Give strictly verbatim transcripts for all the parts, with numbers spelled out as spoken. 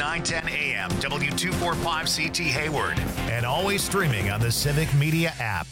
nine ten A M, W two forty-five C T Hayward, and always streaming on the Civic Media app.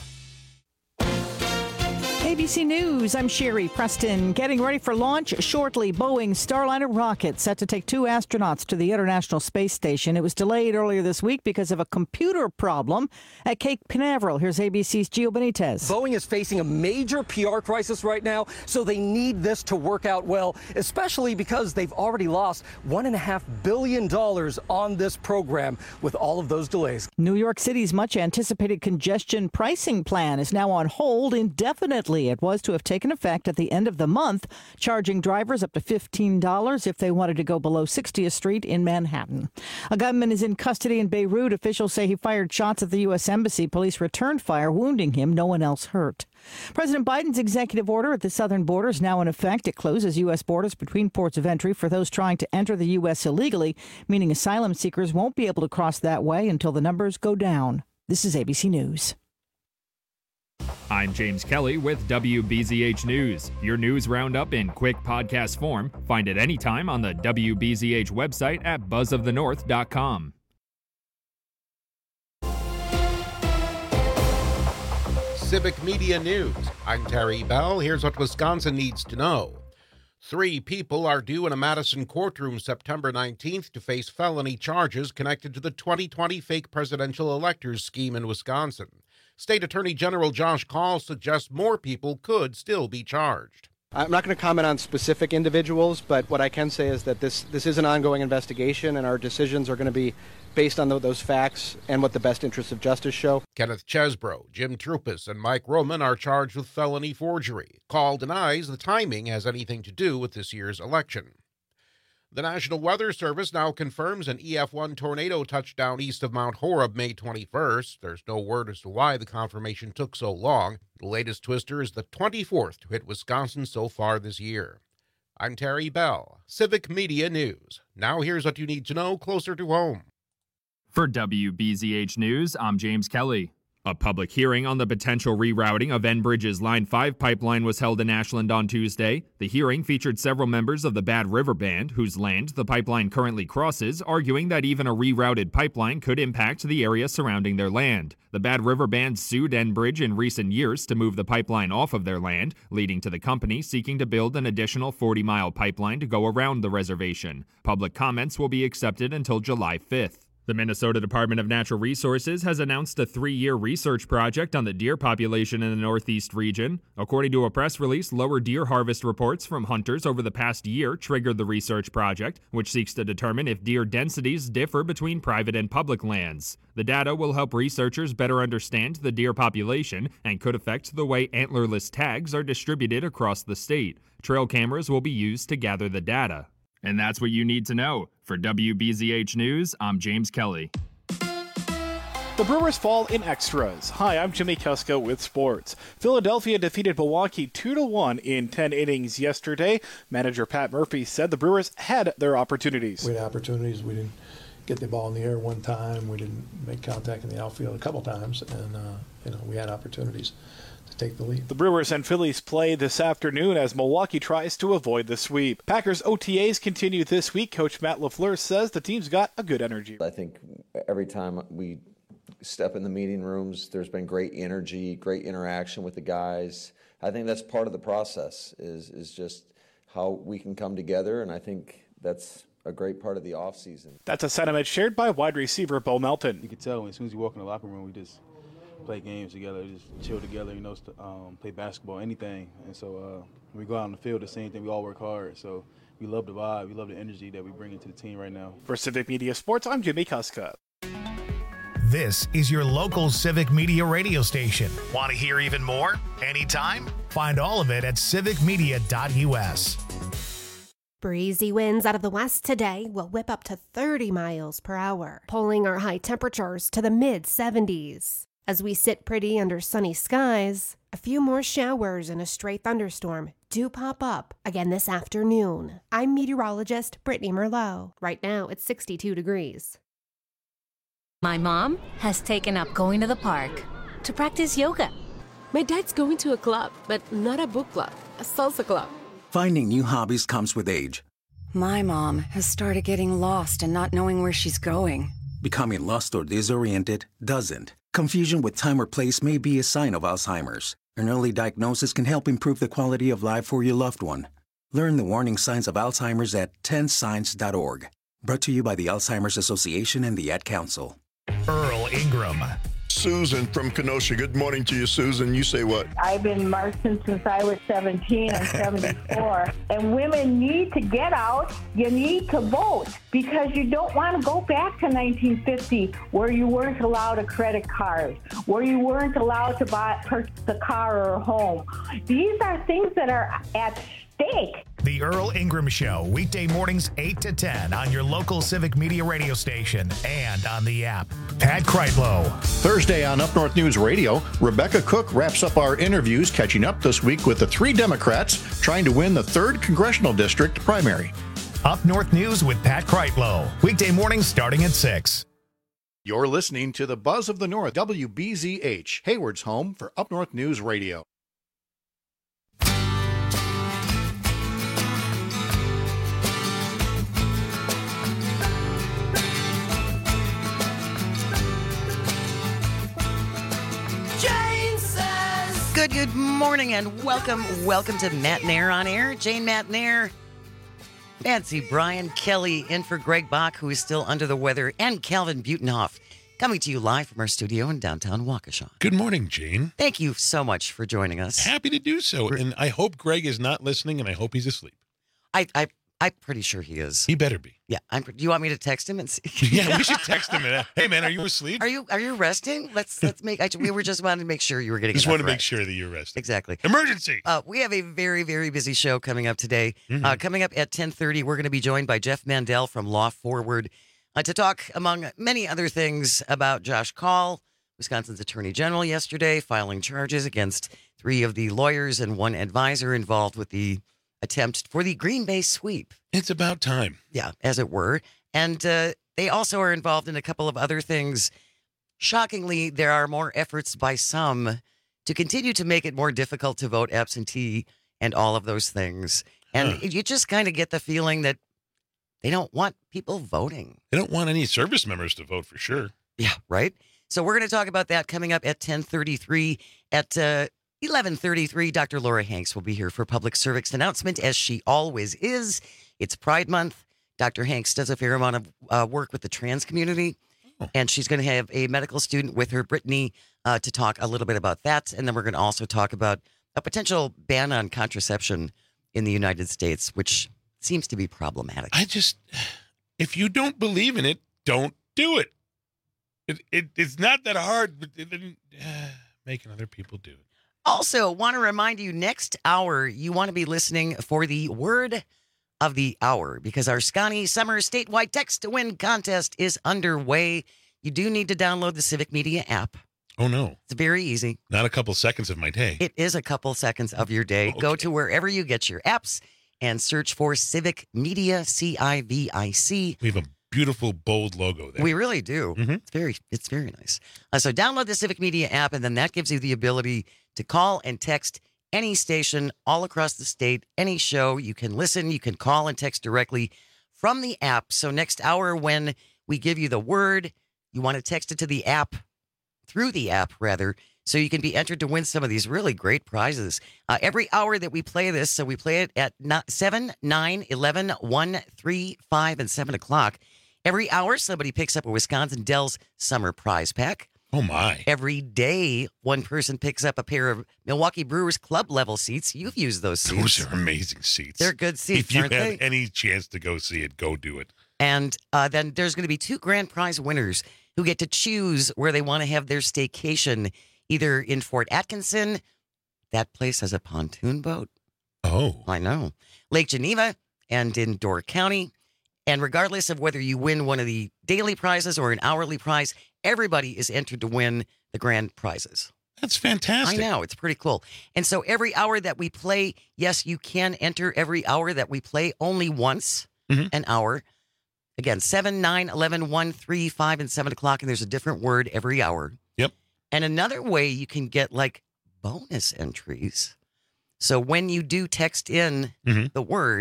A B C News, I'm Sherry Preston. Getting ready for launch shortly. Boeing Starliner rocket set to take two astronauts to the International Space Station. It was delayed earlier this week because of a computer problem at Cape Canaveral. Here's A B C's Gio Benitez. Boeing is facing a major P R crisis right now, so they need this to work out well, especially because they've already lost one point five billion dollars on this program with all of those delays. New York City's much-anticipated congestion pricing plan is now on hold indefinitely. It was to have taken effect at the end of the month, charging drivers up to fifteen dollars if they wanted to go below sixtieth Street in Manhattan. A gunman is in custody in Beirut. Officials say he fired shots at the U S Embassy. Police returned fire, wounding him. No one else hurt. President Biden's executive order at the southern border is now in effect. It closes U S borders between ports of entry for those trying to enter the U S illegally, meaning asylum seekers won't be able to cross that way until the numbers go down. This is A B C News. I'm James Kelly with W B Z H News, your news roundup in quick podcast form. Find it anytime on the W B Z H website at buzz of the north dot com. Civic Media News. I'm Terry Bell. Here's what Wisconsin needs to know. Three people are due in a Madison courtroom September nineteenth to face felony charges connected to the twenty twenty fake presidential electors scheme in Wisconsin. State Attorney General Josh Kaul suggests more people could still be charged. I'm not going to comment on specific individuals, but what I can say is that this this is an ongoing investigation, and our decisions are going to be based on the, those facts and what the best interests of justice show. Kenneth Chesbro, Jim Trupis, and Mike Roman are charged with felony forgery. Kaul denies the timing has anything to do with this year's election. The National Weather Service now confirms an E F one tornado touchdown east of Mount Horeb May twenty-first. There's no word as to why the confirmation took so long. The latest twister is the twenty-fourth to hit Wisconsin so far this year. I'm Terry Bell, Civic Media News. Now here's what you need to know closer to home. For W B Z H News, I'm James Kelly. A public hearing on the potential rerouting of Enbridge's Line five pipeline was held in Ashland on Tuesday. The hearing featured several members of the Bad River Band, whose land the pipeline currently crosses, arguing that even a rerouted pipeline could impact the area surrounding their land. The Bad River Band sued Enbridge in recent years to move the pipeline off of their land, leading to the company seeking to build an additional forty-mile pipeline to go around the reservation. Public comments will be accepted until July fifth. The Minnesota Department of Natural Resources has announced a three-year research project on the deer population in the Northeast region. According to a press release, lower deer harvest reports from hunters over the past year triggered the research project, which seeks to determine if deer densities differ between private and public lands. The data will help researchers better understand the deer population and could affect the way antlerless tags are distributed across the state. Trail cameras will be used to gather the data. And that's what you need to know. For W B Z H News, I'm James Kelly. The Brewers fall in extras. Hi, I'm Jimmy Kuska with sports. Philadelphia defeated Milwaukee two to one in ten innings yesterday. Manager Pat Murphy said the Brewers had their opportunities. We had opportunities. We didn't get the ball in the air one time. We didn't make contact in the outfield a couple times. And, uh, you know, we had opportunities to take the lead. The Brewers and Phillies play this afternoon as Milwaukee tries to avoid the sweep. Packers O T As continue this week. Coach Matt LaFleur says the team's got a good energy. I think every time we step in the meeting rooms, there's been great energy, great interaction with the guys. I think that's part of the process, is is just how we can come together, and I think that's a great part of the offseason. That's a sentiment shared by wide receiver Bo Melton. You can tell as soon as you walk in the locker room, we just play games together, just chill together, you know, um, play basketball, anything. And so uh, when we go out on the field, the same thing, we all work hard. So we love the vibe, we love the energy that we bring into the team right now. For Civic Media Sports, I'm Jimmy Kuska. This is your local Civic Media radio station. Want to hear even more? Anytime? Find all of it at civic media dot U S. Breezy winds out of the west today will whip up to thirty miles per hour, pulling our high temperatures to the mid seventies. As we sit pretty under sunny skies, a few more showers and a stray thunderstorm do pop up again this afternoon. I'm meteorologist Brittany Merlot. Right now it's sixty-two degrees. My mom has taken up going to the park to practice yoga. My dad's going to a club, but not a book club, a salsa club. Finding new hobbies comes with age. My mom has started getting lost and not knowing where she's going. Becoming lost or disoriented doesn't. Confusion with time or place may be a sign of Alzheimer's. An early diagnosis can help improve the quality of life for your loved one. Learn the warning signs of Alzheimer's at ten signs dot org. Brought to you by the Alzheimer's Association and the Ad Council. Earl Ingram. Susan from Kenosha. Good morning to you, Susan. You say what? I've been marching since I was seventeen. I'm seventy-four. And women need to get out. You need to vote because you don't want to go back to nineteen fifty where you weren't allowed a credit card, where you weren't allowed to buy purchase a car or a home. These are things that are at stake. The Earl Ingram Show, weekday mornings eight to ten on your local Civic Media radio station and on the app. Pat Kreitlow. Thursday on Up North News Radio, Rebecca Cook wraps up our interviews, catching up this week with the three Democrats trying to win the third Congressional District primary. Up North News with Pat Kreitlow, weekday mornings starting at six. You're listening to the Buzz of the North, W B Z H, Hayward's home for Up North News Radio. Good, good morning and welcome, welcome to Matt Nair on Air. Jane Matt Nair, Nancy Brian Kelly in for Greg Bach, who is still under the weather, and Calvin Butenhoff, coming to you live from our studio in downtown Waukesha. Good morning, Jane. Thank you so much for joining us. Happy to do so, and I hope Greg is not listening, and I hope he's asleep. I, I, I'm pretty sure he is. He better be. Yeah. I'm, do you want me to text him and see? Yeah, we should text him. And, hey, man, are you asleep? Are you Are you resting? Let's let's make. I, we were just wanting to make sure you were getting. Just enough want to make rest. sure that you're resting. Exactly. Emergency. Uh, we have a very very busy show coming up today. Mm-hmm. Uh, coming up at ten thirty, we're going to be joined by Jeff Mandel from Law Forward uh, to talk, among many other things, about Josh Kaul, Wisconsin's Attorney General, yesterday filing charges against three of the lawyers and one advisor involved with the attempt for the Green Bay sweep. It's about time. Yeah, as it were. And uh, they also are involved in a couple of other things. Shockingly, there are more efforts by some to continue to make it more difficult to vote absentee and all of those things. And Huh. you just kind of get the feeling that they don't want people voting. They don't want any service members to vote for sure. Yeah, right? So we're going to talk about that coming up at ten thirty-three. At uh, eleven thirty-three, Doctor Laura Hanks will be here for public service announcement, as she always is. It's Pride Month. Doctor Hanks does a fair amount of uh, work with the trans community, oh. and she's going to have a medical student with her, Brittany, uh, to talk a little bit about that. And then we're going to also talk about a potential ban on contraception in the United States, which seems to be problematic. I just, if you don't believe in it, don't do it. It, it it's not that hard, but then uh, making other people do it. Also, want to remind you, next hour, you want to be listening for the word of the hour, because our Scotty Summer statewide text to win contest is underway. You do need to download the Civic Media app. Oh, no. It's very easy. Not a couple seconds of my day. It is a couple seconds of your day. Okay. Go to wherever you get your apps and search for Civic Media, C I V I C. We have a beautiful, bold logo there. We really do. Mm-hmm. It's very, it's very nice. Uh, so download the Civic Media app, and then that gives you the ability to call and text any station all across the state, any show. You can listen, you can call and text directly from the app. So next hour, when we give you the word, you want to text it to the app, through the app, rather, so you can be entered to win some of these really great prizes. Uh, every hour that we play this, so we play it at seven, nine, eleven, one, three, five, and seven o'clock. Every hour, somebody picks up a Wisconsin Dells Summer Prize Pack. Oh, my. Every day, one person picks up a pair of Milwaukee Brewers club level seats. You've used those seats. Those are amazing seats. They're good seats, If you aren't have they? any chance to go see it, go do it. And uh, then there's going to be two grand prize winners who get to choose where they want to have their staycation, either in Fort Atkinson. That place has a pontoon boat. Oh. I know. Lake Geneva and in Door County. And regardless of whether you win one of the daily prizes or an hourly prize, everybody is entered to win the grand prizes. That's fantastic. I know. It's pretty cool. And so every hour that we play, yes, you can enter every hour that we play, only once mm-hmm. an hour. Again, seven, nine, eleven, one, three, five, and seven o'clock, and there's a different word every hour. Yep. And another way you can get like bonus entries. So when you do text in mm-hmm. the word,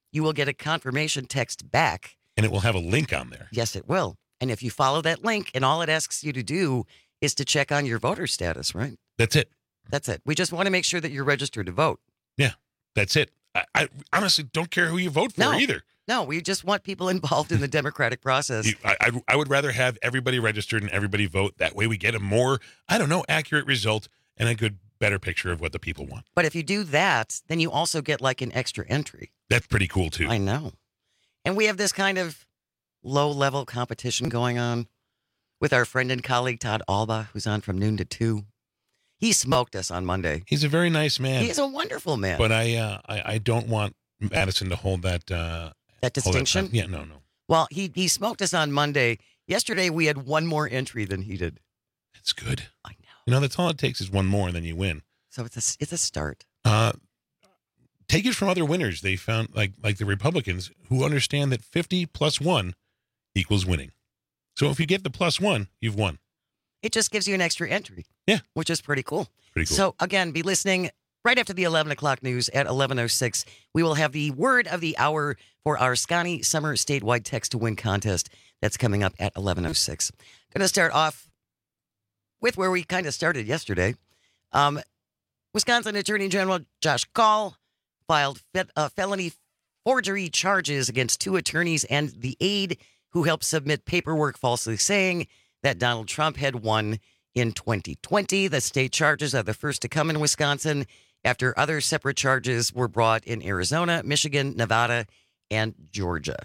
you will get a confirmation text back. And it will have a link on there. Yes, it will. And if you follow that link, and all it asks you to do is to check on your voter status, right? That's it. That's it. We just want to make sure that you're registered to vote. Yeah, that's it. I, I honestly don't care who you vote for No. either. No, we just want people involved in the democratic process. You- I, I, I would rather have everybody registered and everybody vote. That way we get a more, I don't know, accurate result and a good, better picture of what the people want. But if you do that, then you also get like an extra entry. That's pretty cool, too. I know. And we have this kind of low-level competition going on with our friend and colleague Todd Alba, who's on from noon to two. He smoked us on Monday. He's a very nice man. He's a wonderful man. But I, uh, I, I don't want Madison to hold that. Uh, That hold distinction? yeah, no, no. Well, he, he smoked us on Monday. Yesterday, we had one more entry than he did. That's good. I know. You know, that's all it takes is one more, and then you win. So it's a, it's a start. Uh, take it from other winners. They found, like like the Republicans, who understand that fifty plus one equals winning. So if you get the plus one, you've won. It just gives you an extra entry. Yeah. Which is pretty cool. Pretty cool. So, again, be listening right after the eleven o'clock news at eleven oh six. We will have the word of the hour for our Scotty Summer Statewide Text to Win contest. That's coming up at eleven oh six. Going to start off with where we kind of started yesterday. Um, Wisconsin Attorney General Josh Kaul filed fe- uh, felony forgery charges against two attorneys and the aide who helped submit paperwork falsely saying that Donald Trump had won in twenty twenty. The state charges are the first to come in Wisconsin after other separate charges were brought in Arizona, Michigan, Nevada, and Georgia.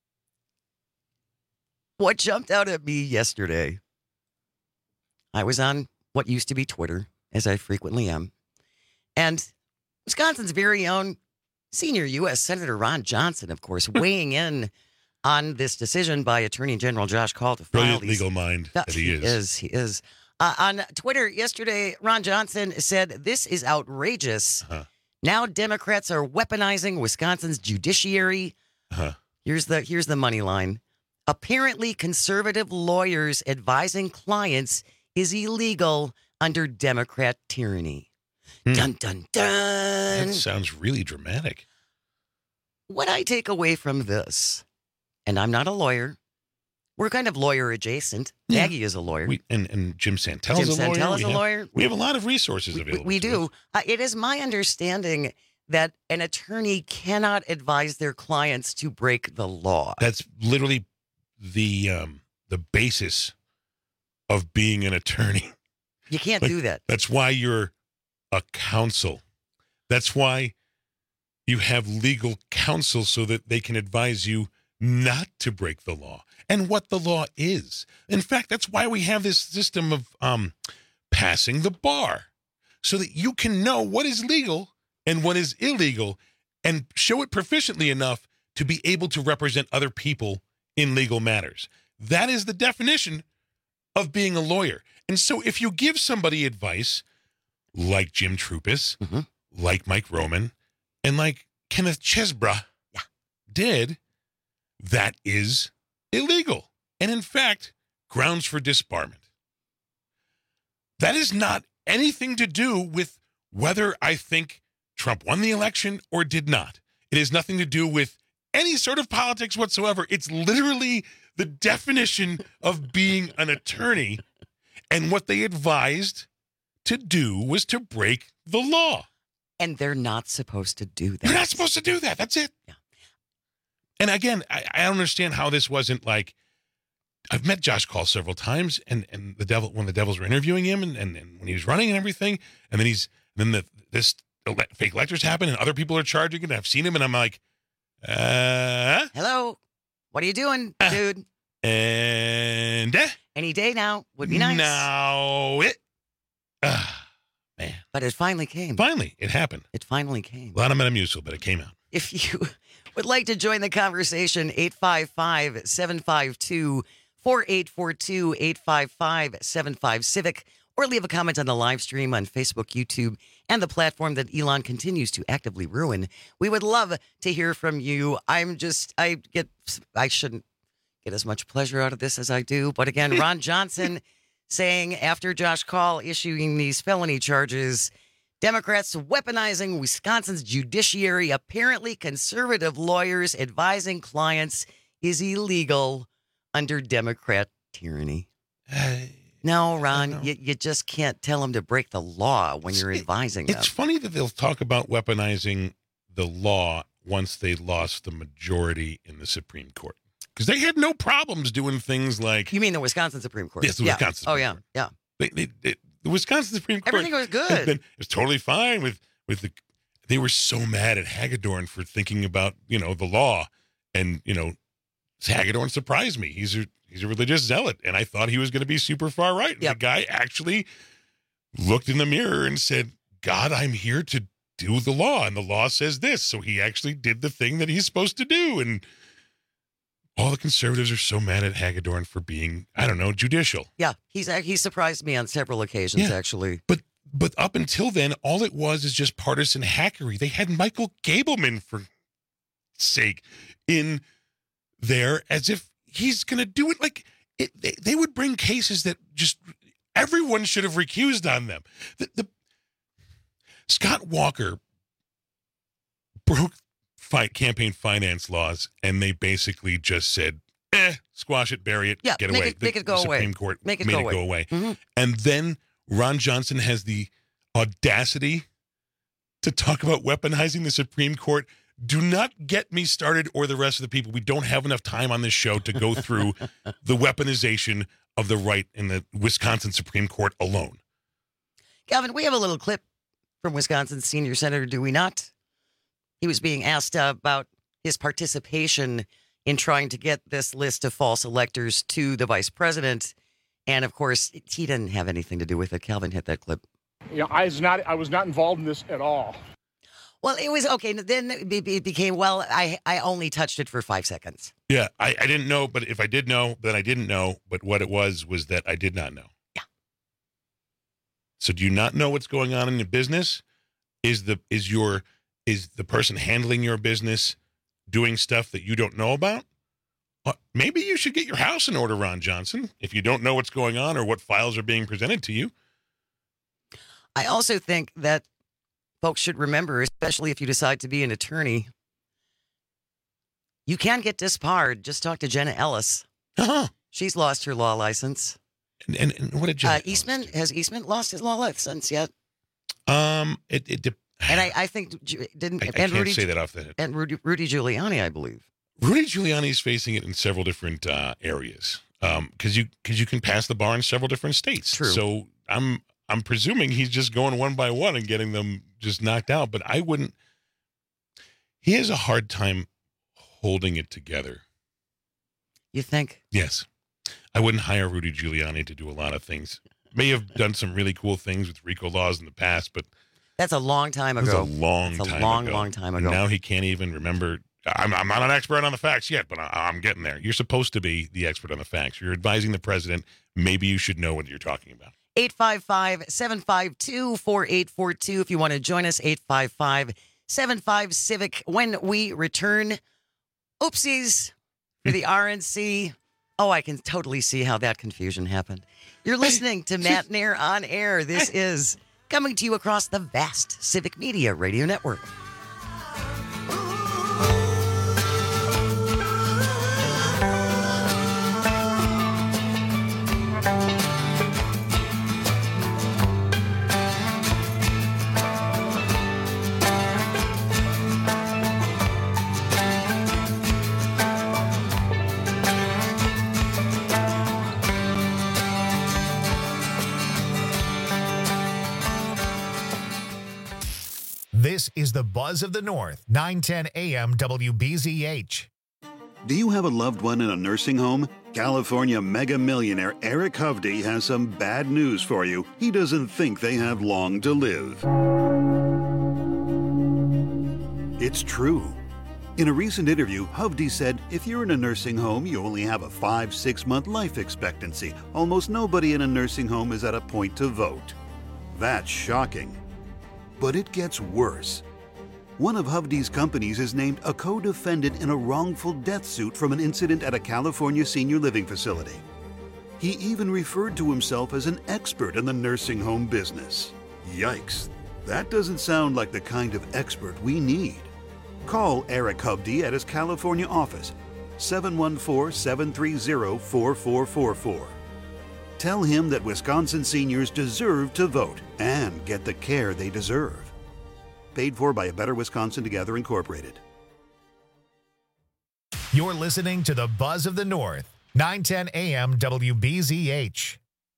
What jumped out at me yesterday, I was on what used to be Twitter, as I frequently am, and Wisconsin's very own senior U S Senator Ron Johnson, of course, weighing in on this decision by Attorney General Josh Kaul to file Brilliant these. legal mind No, that he is. He is. He is. Uh, on Twitter yesterday, Ron Johnson said, "This is outrageous. Uh-huh. Now Democrats are weaponizing Wisconsin's judiciary." Uh-huh. Here's the here's the money line. Apparently, conservative lawyers advising clients is illegal under Democrat tyranny. Hmm. Dun dun dun. That sounds really dramatic. What I take away from this, and I'm not a lawyer, we're kind of lawyer adjacent. Yeah. Maggie is a lawyer. We, and, and Jim Santel Jim is a lawyer. Santel is we a have, lawyer. We have a lot of resources We, available. we to do. us. Uh, it is my understanding that an attorney cannot advise their clients to break the law. That's literally the um, the basis of being an attorney. You can't Like, do that. That's why you're a counsel. That's why you have legal counsel so that they can advise you not to break the law and what the law is. In fact, that's why we have this system of um, passing the bar so that you can know what is legal and what is illegal and show it proficiently enough to be able to represent other people in legal matters. That is the definition of being a lawyer. And so if you give somebody advice like Jim Trupis, mm-hmm. like Mike Roman, and like Kenneth Chesbrough yeah. did, that is illegal. And in fact, grounds for disbarment. That is not anything to do with whether I think Trump won the election or did not. It has nothing to do with any sort of politics whatsoever. It's literally the definition of being an attorney. And what they advised to do was to break the law. And they're not supposed to do that. They're not supposed to do that. That's it. Yeah. And again, I, I don't understand how this wasn't like, I've met Josh Kaul several times, and, and the devil when the Devils were interviewing him, and, and, and when he was running and everything, and then he's then the this ele- fake electors happen, and other people are charging it. And I've seen him, and I'm like, uh, hello, what are you doing, uh, dude? And uh, any day now would be nice. Now it, uh, man, but it finally came. Finally, it happened. It finally came. A lot of Metamucil, but it came out. If you would like to join the conversation, eight five five, seven five two, four eight four two, eight five five, seven five Civic, or leave a comment on the live stream on Facebook, YouTube, and the platform that Elon continues to actively ruin. We would love to hear from you. I'm just, I get, I shouldn't get as much pleasure out of this as I do. But again, Ron Johnson saying after Josh Kaul issuing these felony charges, Democrats weaponizing Wisconsin's judiciary. Apparently, conservative lawyers advising clients is illegal under Democrat tyranny. No, Ron, you, you just can't tell them to break the law when you're advising them. It's funny that they'll talk about weaponizing the law once they lost the majority in the Supreme Court. Because they had no problems doing things like... You mean the Wisconsin Supreme Court? Yes, the yeah. Wisconsin Supreme Oh, yeah, Court. yeah. They, they, they, the Wisconsin Supreme Court... Everything was good. Has been, it was totally fine with, with the... They were so mad at Hagedorn for thinking about, you know, the law. And, you know, Hagedorn surprised me. He's a, he's a religious zealot. And I thought he was going to be super far right. And yep. The guy actually looked in the mirror and said, God, I'm here to do the law. And the law says this. So he actually did the thing that he's supposed to do. And all the conservatives are so mad at Hagedorn for being, I don't know, judicial. Yeah, he's he surprised me on several occasions, yeah. actually. But but up until then, all it was is just partisan hackery. They had Michael Gableman, for sake, in there as if he's going to do it. Like, it, they, they would bring cases that just everyone should have recused on them. The, the Scott Walker broke fight campaign finance laws, and they basically just said, eh, squash it, bury it, yeah, get make away. It, the, make it go the away. Supreme Court make it made go it away. go away. Mm-hmm. And then Ron Johnson has the audacity to talk about weaponizing the Supreme Court. Do not get me started or the rest of the people. We don't have enough time on this show to go through the weaponization of the right in the Wisconsin Supreme Court alone. Calvin, we have a little clip from Wisconsin's senior senator, do we not? He was being asked uh, about his participation in trying to get this list of false electors to the vice president. And, of course, he didn't have anything to do with it. Calvin hit that clip. You know, I was not, I was not involved in this at all. Well, it was okay. Then it became, well, I, I only touched it for five seconds. Yeah, I, I didn't know, but if I did know, then I didn't know. But what it was was that I did not know. Yeah. So do you not know what's going on in the business? Is the is your is the person handling your business doing stuff that you don't know about? Well, maybe you should get your house in order, Ron Johnson, if you don't know what's going on or what files are being presented to you. I also think that folks should remember, especially if you decide to be an attorney, you can get disbarred. Just talk to Jenna Ellis. Uh-huh. She's lost her law license. And, and, and what did Jenna uh, Eastman has Eastman lost his law license yet? Um, it it. De- and I, I think didn't I, I and can't Rudy say that off the head. And Rudy, Rudy Giuliani, I believe. Rudy Giuliani is facing it in several different uh, areas. Um, because you because you can pass the bar in several different states. True. So I'm I'm presuming he's just going one by one and getting them just knocked out. But I wouldn't. He has a hard time holding it together. You think? Yes. I wouldn't hire Rudy Giuliani to do a lot of things. May have done some really cool things with RICO laws in the past, but that's a long time ago. That's a long that's a time long, ago. long time And ago. now he can't even remember. I'm, I'm not an expert on the facts yet, but I, I'm getting there. You're supposed to be the expert on the facts. You're advising the president. Maybe you should know what you're talking about. eight five five, seven five two, four eight four two. If you want to join us, eight five five, seven five, Civic. When we return, oopsies for the R N C. Oh, I can totally see how that confusion happened. You're listening to Matt Nair on Air. This is coming to you across the vast Civic Media Radio Network. This is the Buzz of the North, nine ten A M W B Z H. Do you have a loved one in a nursing home? California mega millionaire Eric Hovde has some bad news for you. He doesn't think they have long to live. It's true. In a recent interview, Hovde said, if you're in a nursing home, you only have a five, six month life expectancy. Almost nobody in a nursing home is at a point to vote. That's shocking. But it gets worse. One of Hovde's companies is named a co-defendant in a wrongful death suit from an incident at a California senior living facility. He even referred to himself as an expert in the nursing home business. Yikes. That doesn't sound like the kind of expert we need. Call Eric Hubdy at his California office, seven one four, seven three zero, four four four four. Tell him that Wisconsin seniors deserve to vote and get the care they deserve. Paid for by A Better Wisconsin Together, Incorporated. You're listening to the Buzz of the North, nine ten A M W B Z H.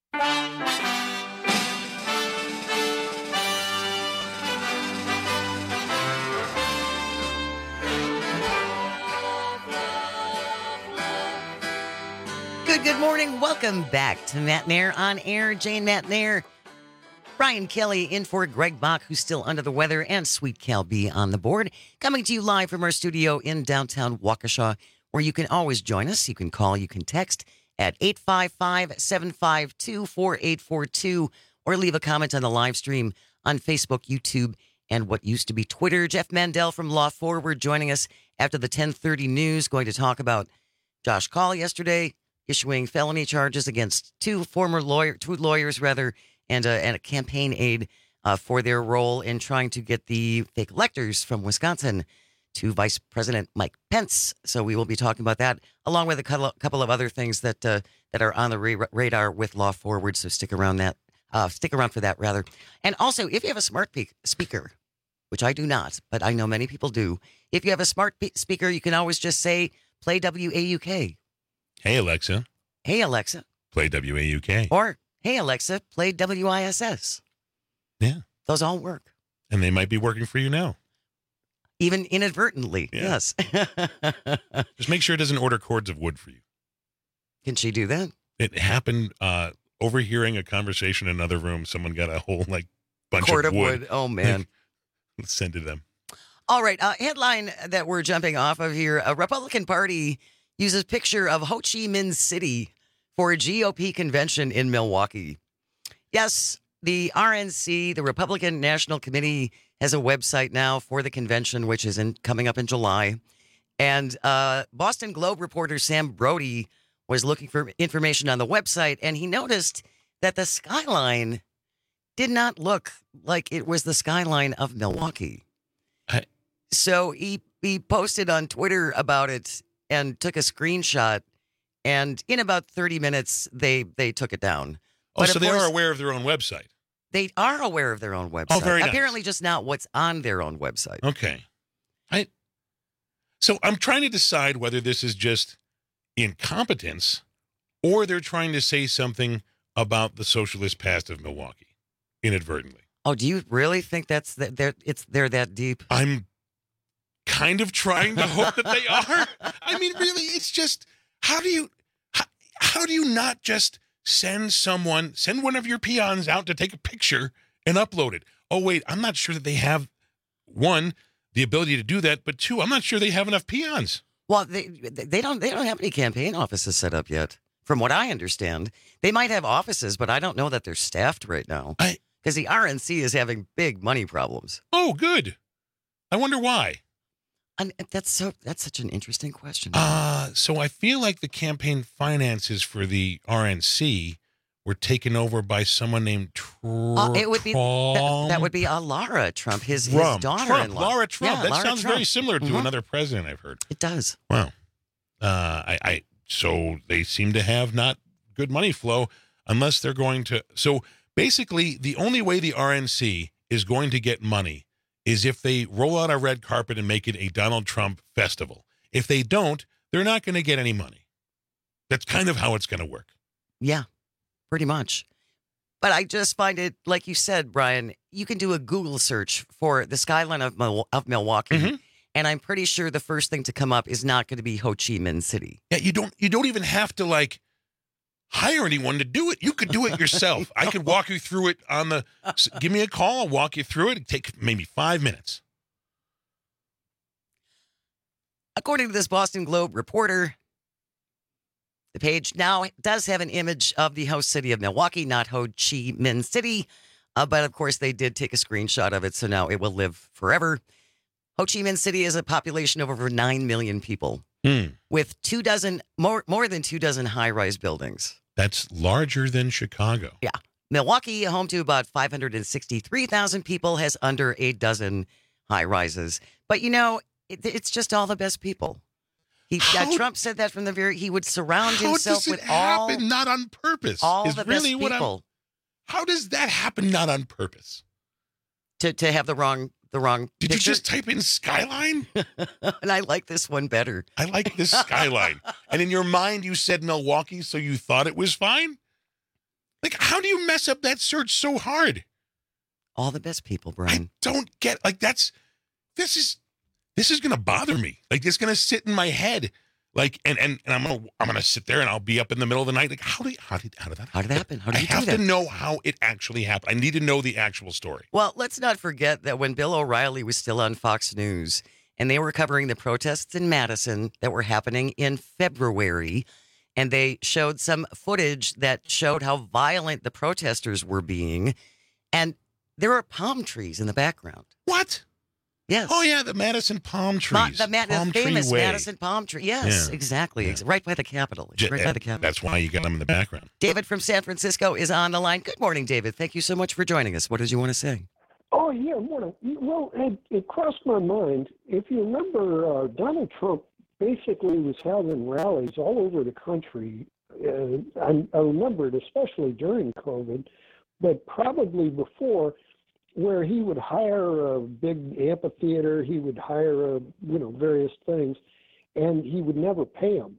Good, good morning. Welcome back to Matt Mayer on Air. Jane Matt Mayer. Brian Kelly in for Greg Bach, who's still under the weather, and Sweet Cal B on the board. Coming to you live from our studio in downtown Waukesha, where you can always join us. You can call, you can text at eight five five, seven five two, four eight four two, or leave a comment on the live stream on Facebook, YouTube, and what used to be Twitter. Jeff Mandel from Law Forward joining us after the ten thirty news, going to talk about Josh Kaul yesterday issuing felony charges against two former lawyer, two lawyers rather, and a, and a campaign aide uh, for their role in trying to get the fake electors from Wisconsin to Vice President Mike Pence. So we will be talking about that, along with a couple of other things that uh, that are on the ra- radar with Law Forward. So stick around that, uh, stick around for that rather. And also, if you have a smart pe- speaker, which I do not, but I know many people do, if you have a smart pe- speaker, you can always just say play W A U K. Hey, Alexa. Hey, Alexa. Play W A U K. Or, hey, Alexa, play W I S S. Yeah. Those all work. And they might be working for you now. Even inadvertently, yeah. Yes. Just make sure it doesn't order cords of wood for you. Can she do that? It happened uh, overhearing a conversation in another room. Someone got a whole, like, bunch Cord of wood. of wood. Oh, man. Let's send it to them. All right. Uh, headline that we're jumping off of here. A Republican Party uses picture of Ho Chi Minh City for a G O P convention in Milwaukee. Yes, the R N C, the Republican National Committee, has a website now for the convention, which is in, coming up in July. And uh, Boston Globe reporter Sam Brody was looking for information on the website, and he noticed that the skyline did not look like it was the skyline of Milwaukee. I... So he, he posted on Twitter about it and took a screenshot, and in about thirty minutes, they they took it down. Oh, but so they course, are aware of their own website. They are aware of their own website. Oh, very nice. Apparently just not what's on their own website. Okay. I. So I'm trying to decide whether this is just incompetence or they're trying to say something about the socialist past of Milwaukee inadvertently. Oh, do you really think that's that they're it's they're that deep? I'm kind of trying to hope that they are. I mean, really, it's just, how do you, how, how do you not just send someone, send one of your peons out to take a picture and upload it? Oh, wait, I'm not sure that they have, one, the ability to do that, but two, I'm not sure they have enough peons. Well, they they don't they don't have any campaign offices set up yet, from what I understand. They might have offices, but I don't know that they're staffed right now. Because the R N C is having big money problems. Oh, good. I wonder why. And that's so. That's such an interesting question. Uh, so I feel like the campaign finances for the R N C were taken over by someone named Trump. Uh, it would be that, that would be uh, Laura Trump, his, his Trump. daughter-in-law. Trump. Laura Trump. Yeah, that Laura sounds Trump. very similar to mm-hmm. another president I've heard. It does. Wow. Uh, I, I so they seem to have not good money flow unless they're going to. So basically, the only way the R N C is going to get money is if they roll out a red carpet and make it a Donald Trump festival. If they don't, they're not going to get any money. That's kind of how it's going to work. Yeah, pretty much. But I just find it, like you said, Brian, you can do a Google search for the skyline of, Mil- of Milwaukee, mm-hmm. and I'm pretty sure the first thing to come up is not going to be Ho Chi Minh City. Yeah, you don't. You don't even have to like hire anyone to do it. You could do it yourself. I could walk you through it on the. Give me a call. I'll walk you through it. It'd take maybe five minutes. According to this Boston Globe reporter, the page now does have an image of the host city of Milwaukee, not Ho Chi Minh City. Uh, but of course, they did take a screenshot of it, so now it will live forever. Ho Chi Minh City is a population of over nine million people mm. with two dozen more more than two dozen high-rise buildings. That's larger than Chicago. Yeah. Milwaukee, home to about five hundred sixty-three thousand people, has under a dozen high rises. But, you know, it, it's just all the best people. He, uh, Trump said that from the very, he would surround How himself does it with happen all, not on purpose? all is the really best what I'm- people. How does that happen not on purpose? To, to have the wrong, the wrong Did picture? you just type in skyline? And I like this one better. I like this skyline. And in your mind, you said Milwaukee, so you thought it was fine? Like, how do you mess up that search so hard? All the best people, Brian. I don't get, like, that's, this is, this is going to bother me. Like, it's going to sit in my head. Like, and, and, and I'm going to, I'm going to sit there and I'll be up in the middle of the night. Like, how did, how did, how did that How did that happen? How did I you do have that? to know how it actually happened. I need to know the actual story. Well, let's not forget that when Bill O'Reilly was still on Fox News and they were covering the protests in Madison that were happening in February, and they showed some footage that showed how violent the protesters were being, and there are palm trees in the background. What? Yes. Oh, yeah, the Madison palm Ma- trees. the, Ma- the palm famous tree way. Madison palm tree. Yes, Yeah. exactly. Ex- Right by the Capitol. It's J- right by the Capitol. That's why you got them in the background. David from San Francisco is on the line. Good morning, David. Thank you so much for joining us. What did you want to say? Oh, yeah, morning. Well, it, it crossed my mind. If you remember, uh, Donald Trump basically was having rallies all over the country. Uh, I, I remember it, especially during COVID, but probably before, where he would hire a big amphitheater, he would hire, a, you know, various things, and he would never pay them.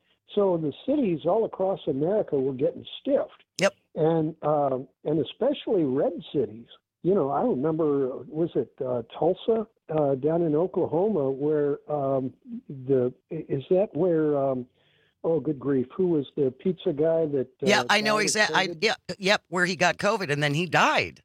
So the cities all across America were getting stiffed. Yep. And uh, and especially red cities. You know, I remember, was it uh, Tulsa uh, down in Oklahoma, where um, the is that where? Um, oh, good grief! Who was the pizza guy that? Uh, Yeah, I know died of exactly. I, COVID? yeah, yep, where he got COVID and then he died.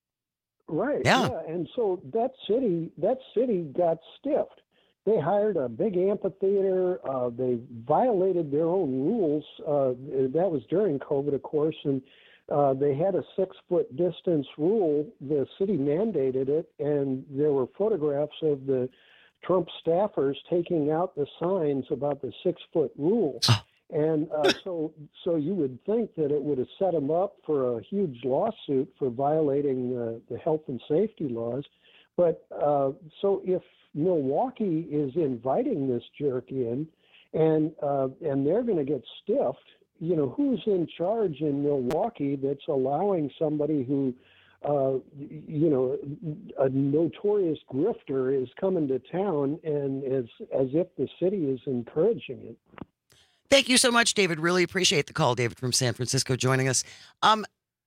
Right. Yeah. Yeah. And so that city, that city got stiffed. They hired a big amphitheater. Uh, they violated their own rules. Uh, that was during COVID, of course, and uh, they had a six-foot distance rule. The city mandated it, and there were photographs of the Trump staffers taking out the signs about the six-foot rule. And uh, so, so you would think that it would have set him up for a huge lawsuit for violating uh, the health and safety laws. But uh, so if Milwaukee is inviting this jerk in, and uh, and they're going to get stiffed, you know, who's in charge in Milwaukee that's allowing somebody who, uh, you know, a notorious grifter is coming to town, and as as if the city is encouraging it. Thank you so much, David. Really appreciate the call, David from San Francisco joining us. Um,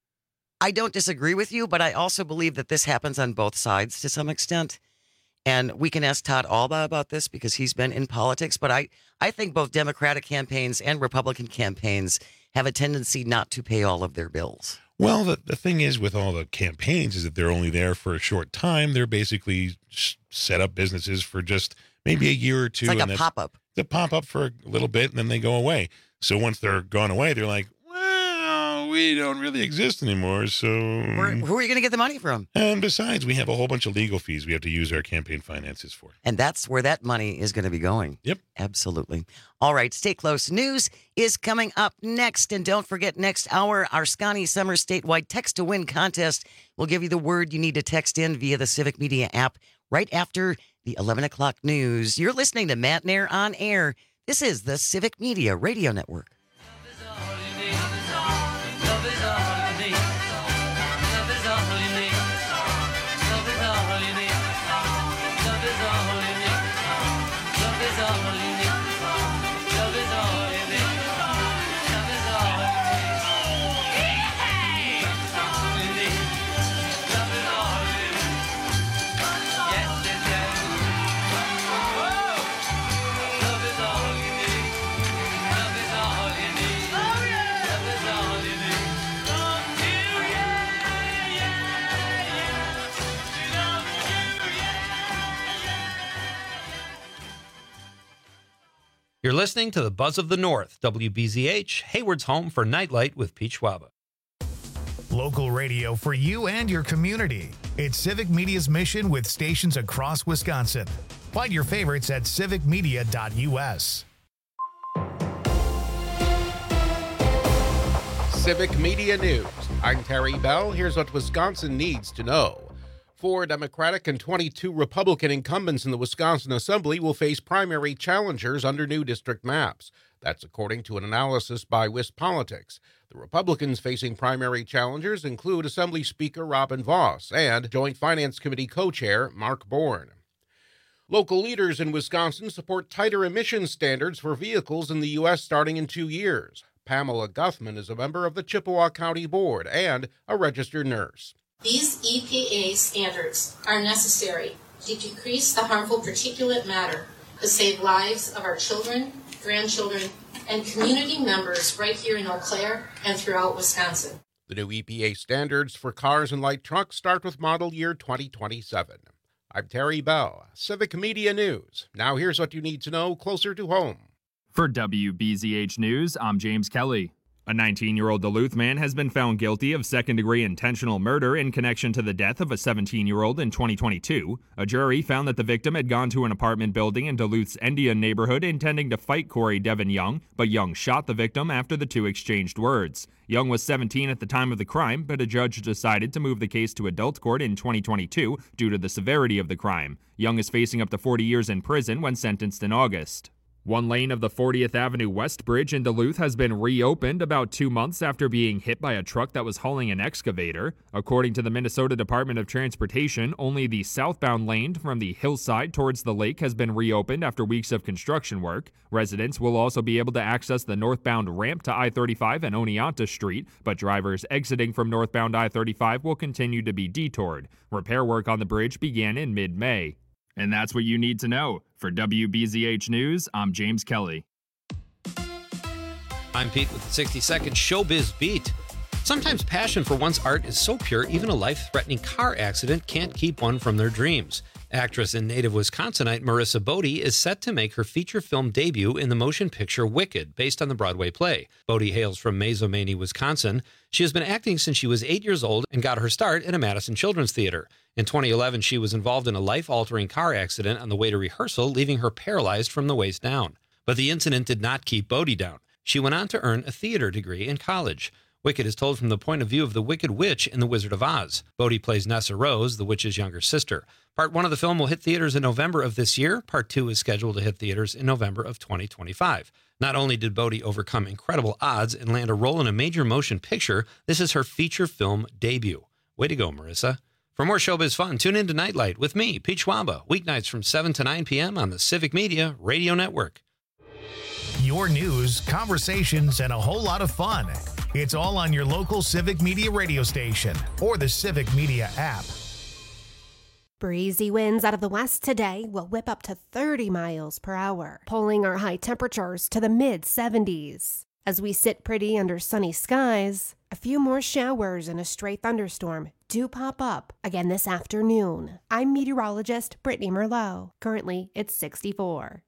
I don't disagree with you, but I also believe that this happens on both sides to some extent. And we can ask Todd Alba about this because he's been in politics. But I, I think both Democratic campaigns and Republican campaigns have a tendency not to pay all of their bills. Well, the, the thing is with all the campaigns is that they're only there for a short time. They're basically s- set up businesses for just maybe a year or two. It's like and a then pop-up. They pop up for a little bit and then they go away. So once they're gone away, they're like, well, we don't really exist anymore. So Where, who are you going to get the money from? And besides, we have a whole bunch of legal fees we have to use our campaign finances for. And that's where that money is going to be going. Yep. Absolutely. All right. Stay close. News is coming up next. And don't forget, next hour, our Scotty Summer statewide text to win contest. We'll give you the word you need to text in via the Civic Media app right after the eleven o'clock news. You're listening to Matt Nair on Air. This is the Civic Media Radio Network. You're listening to the Buzz of the North, W B Z H, Hayward's home for Nightlight with Pete Schwaba. Local radio for you and your community. It's Civic Media's mission with stations across Wisconsin. Find your favorites at civic media dot u s. Civic Media News. I'm Terry Bell. Here's what Wisconsin needs to know. Four Democratic and twenty-two Republican incumbents in the Wisconsin Assembly will face primary challengers under new district maps. That's according to an analysis by WisPolitics. The Republicans facing primary challengers include Assembly Speaker Robin Vos and Joint Finance Committee co-chair Mark Bourne. Local leaders in Wisconsin support tighter emission standards for vehicles in the U S starting in two years. Pamela Guthman is a member of the Chippewa County Board and a registered nurse. These E P A standards are necessary to decrease the harmful particulate matter to save lives of our children, grandchildren, and community members right here in Eau Claire and throughout Wisconsin. The new E P A standards for cars and light trucks start with model year twenty twenty-seven. I'm Terry Bell, Civic Media News. Now here's what you need to know closer to home. For W B Z H News, I'm James Kelly. A nineteen-year-old Duluth man has been found guilty of second-degree intentional murder in connection to the death of a seventeen-year-old in twenty twenty-two. A jury found that the victim had gone to an apartment building in Duluth's Endian neighborhood intending to fight Corey Devin Young, but Young shot the victim after the two exchanged words. Young was seventeen at the time of the crime, but a judge decided to move the case to adult court in twenty twenty-two due to the severity of the crime. Young is facing up to forty years in prison when sentenced in August. One lane of the fortieth Avenue West Bridge in Duluth has been reopened about two months after being hit by a truck that was hauling an excavator. According to the Minnesota Department of Transportation, only the southbound lane from the hillside towards the lake has been reopened after weeks of construction work. Residents will also be able to access the northbound ramp to I thirty-five and Oneonta Street, but drivers exiting from northbound I thirty-five will continue to be detoured. Repair work on the bridge began in mid-May. And that's what you need to know. For W B Z H News, I'm James Kelly. I'm Pete with the sixty second Showbiz Beat. Sometimes passion for one's art is so pure, even a life-threatening car accident can't keep one from their dreams. Actress and native Wisconsinite Marissa Bodie is set to make her feature film debut in the motion picture Wicked, based on the Broadway play. Bodie hails from Mazomanie, Wisconsin. She has been acting since she was eight years old and got her start at a Madison Children's Theater. In twenty eleven, she was involved in a life-altering car accident on the way to rehearsal, leaving her paralyzed from the waist down. But the incident did not keep Bodie down. She went on to earn a theater degree in college. Wicked is told from the point of view of the Wicked Witch in The Wizard of Oz. Bodie plays Nessa Rose, the witch's younger sister. Part one of the film will hit theaters in November of this year. Part two is scheduled to hit theaters in November of twenty twenty-five. Not only did Bodie overcome incredible odds and land a role in a major motion picture, this is her feature film debut. Way to go, Marissa. For more showbiz fun, tune in to Nightlight with me, Pete Schwaba, weeknights from seven to nine p.m. on the Civic Media Radio Network. Your news, conversations, and a whole lot of fun. It's all on your local Civic Media radio station or the Civic Media app. Breezy winds out of the west today will whip up to thirty miles per hour, pulling our high temperatures to the mid seventies. As we sit pretty under sunny skies, a few more showers and a stray thunderstorm do pop up again this afternoon. I'm meteorologist Brittany Merlot. Currently, it's sixty-four.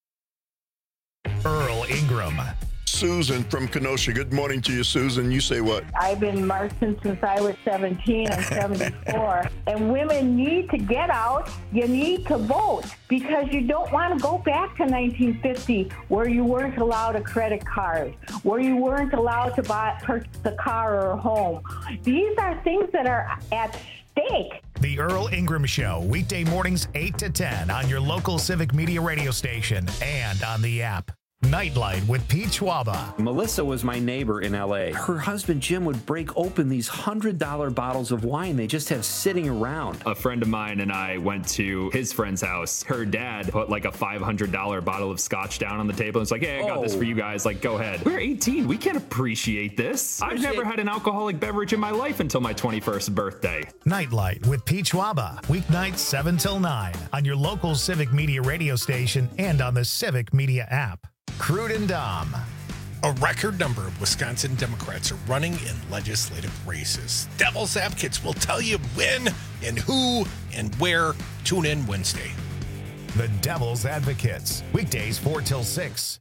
Earl Ingram. Susan from Kenosha. Good morning to you, Susan. You say what? I've been marching since I was seventeen. I'm seventy-four. And women need to get out. You need to vote because you don't want to go back to nineteen fifty where you weren't allowed a credit card, where you weren't allowed to buy, purchase a car or a home. These are things that are at stake. The Earl Ingram Show, weekday mornings eight to ten on your local Civic Media radio station and on the app. Nightlight with Pete Schwaba. Melissa was my neighbor in L A. Her husband Jim would break open these one hundred dollar bottles of wine they just have sitting around. A friend of mine and I went to his friend's house. Her dad put like a five hundred dollar bottle of scotch down on the table and it's like, hey, I got oh. this for you guys. Like, go ahead. We're eighteen. We can't appreciate this. I've never had an alcoholic beverage in my life until my twenty-first birthday. Nightlight with Pete Schwaba. Weeknights seven till nine on your local Civic Media radio station and on the Civic Media app. Crude and Dom. A record number of Wisconsin Democrats are running in legislative races. Devil's Advocates will tell you when and who and where. Tune in Wednesday. The Devil's Advocates. Weekdays four till six.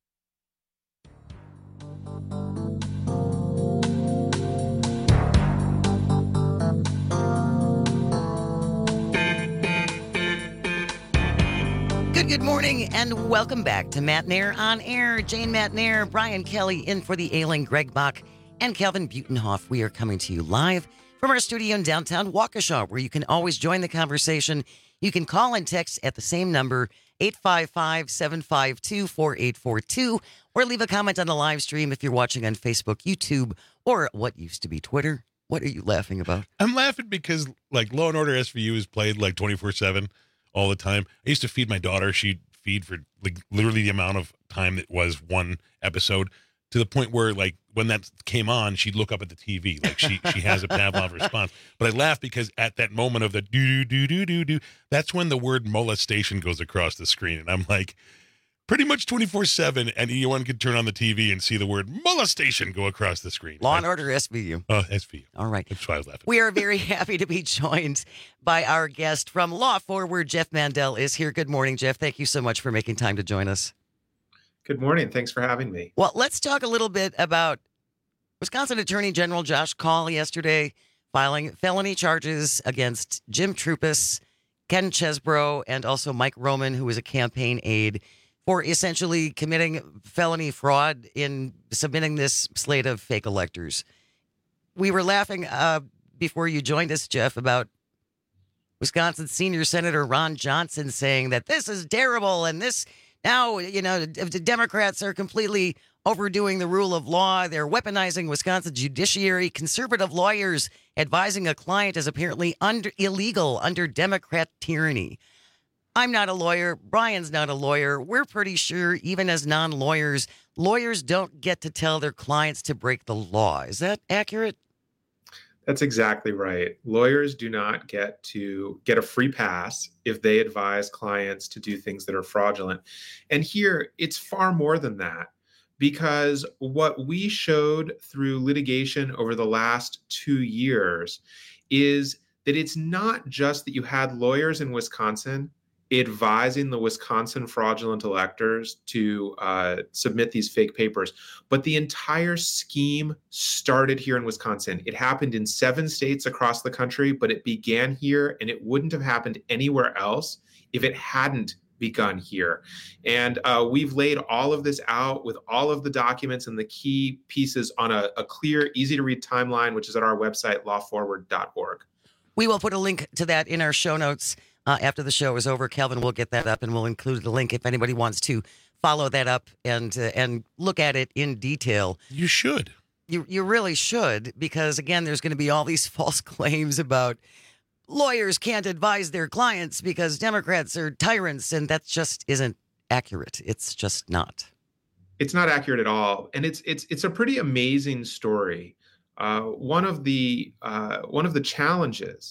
Good, good morning, and welcome back to Matt Nair on Air. Jane Matt Nair, Brian Kelly in for the ailing Greg Bach and Calvin Butenhoff. We are coming to you live from our studio in downtown Waukesha, where you can always join the conversation. You can call and text at the same number, eight five five, seven five two, four eight four two, or leave a comment on the live stream if you're watching on Facebook, YouTube, or what used to be Twitter. What are you laughing about? I'm laughing because, like, Law and Order S V U is played, like, twenty-four seven all the time. I used to feed my daughter. She'd feed for, like, literally the amount of time that was one episode, to the point where, like, when that came on, she'd look up at the T V. Like, she she has a Pavlov response. But I laugh because at that moment of the do-do-do-do-do-do, that's when the word molestation goes across the screen. And I'm like, pretty much twenty-four seven, and anyone could turn on the T V and see the word molestation go across the screen. Law and Order S V U. Oh, uh, S V U. All right. That's why I was laughing. We are very happy to be joined by our guest from Law Forward. Jeff Mandel is here. Good morning, Jeff. Thank you so much for making time to join us. Good morning. Thanks for having me. Well, let's talk a little bit about Wisconsin Attorney General Josh Kaul yesterday filing felony charges against Jim Troupis, Ken Chesbro, and also Mike Roman, who was a campaign aide, for essentially committing felony fraud in submitting this slate of fake electors. We were laughing uh, before you joined us, Jeff, about Wisconsin Senior Senator Ron Johnson saying that this is terrible and this now, you know, the Democrats are completely overdoing the rule of law. They're weaponizing Wisconsin judiciary. Conservative lawyers advising a client is apparently under illegal under Democrat tyranny. I'm not a lawyer. Brian's not a lawyer. We're pretty sure, even as non-lawyers, lawyers don't get to tell their clients to break the law. Is that accurate? That's exactly right. Lawyers do not get to get a free pass if they advise clients to do things that are fraudulent. And here, it's far more than that, because what we showed through litigation over the last two years is that it's not just that you had lawyers in Wisconsin advising the Wisconsin fraudulent electors to uh, submit these fake papers, but the entire scheme started here in Wisconsin. It happened in seven states across the country, but it began here, and it wouldn't have happened anywhere else if it hadn't begun here. And uh, we've laid all of this out with all of the documents and the key pieces on a, a clear, easy to read timeline, which is at our website, law forward dot org. We will put a link to that in our show notes. Uh, after the show is over, Calvin will get that up, and we'll include the link if anybody wants to follow that up and uh, and look at it in detail. You should. You you really should, because, again, there's going to be all these false claims about lawyers can't advise their clients because Democrats are tyrants, and that just isn't accurate. It's just not. It's not accurate at all, and it's it's it's a pretty amazing story. Uh, one of the uh, one of the challenges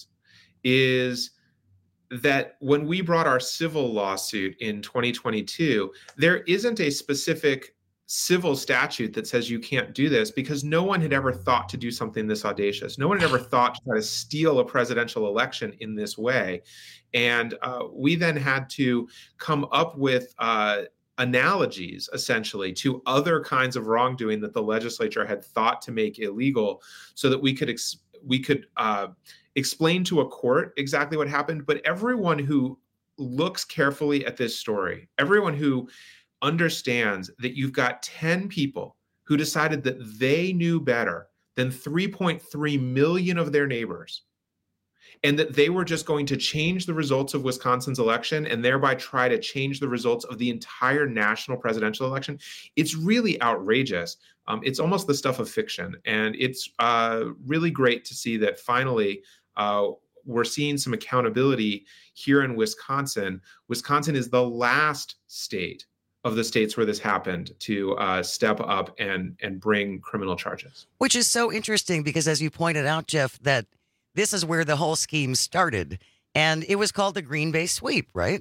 is that when we brought our civil lawsuit in twenty twenty-two, there isn't a specific civil statute that says you can't do this, because no one had ever thought to do something this audacious. No one had ever thought to try to steal a presidential election in this way. And uh, we then had to come up with uh, analogies, essentially, to other kinds of wrongdoing that the legislature had thought to make illegal, so that we could ex- we could uh, explain to a court exactly what happened. But everyone who looks carefully at this story, everyone who understands that you've got ten people who decided that they knew better than three point three million of their neighbors, and that they were just going to change the results of Wisconsin's election and thereby try to change the results of the entire national presidential election. It's really outrageous. Um, it's almost the stuff of fiction. And it's uh, really great to see that finally uh, we're seeing some accountability here in Wisconsin. Wisconsin is the last state of the states where this happened to uh, step up and and bring criminal charges. Which is so interesting because, as you pointed out, Jeff, that this is where the whole scheme started, and it was called the Green Bay Sweep, right?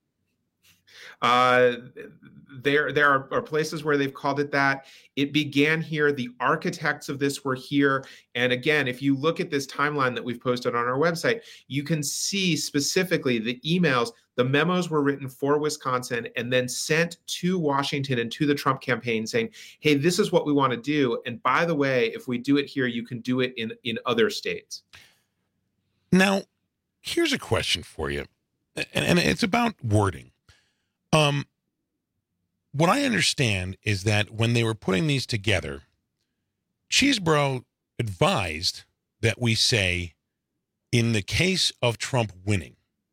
Uh, there, there are, are places where they've called it that. It began here. The architects of this were here. And again, if you look at this timeline that we've posted on our website, you can see specifically the emails. The memos were written for Wisconsin and then sent to Washington and to the Trump campaign saying, hey, this is what we want to do. And by the way, if we do it here, you can do it in, in other states. Now, here's a question for you, and, and it's about wording. Um, what I understand is that when they were putting these together, Chesebro advised that we say, in the case of Trump winning,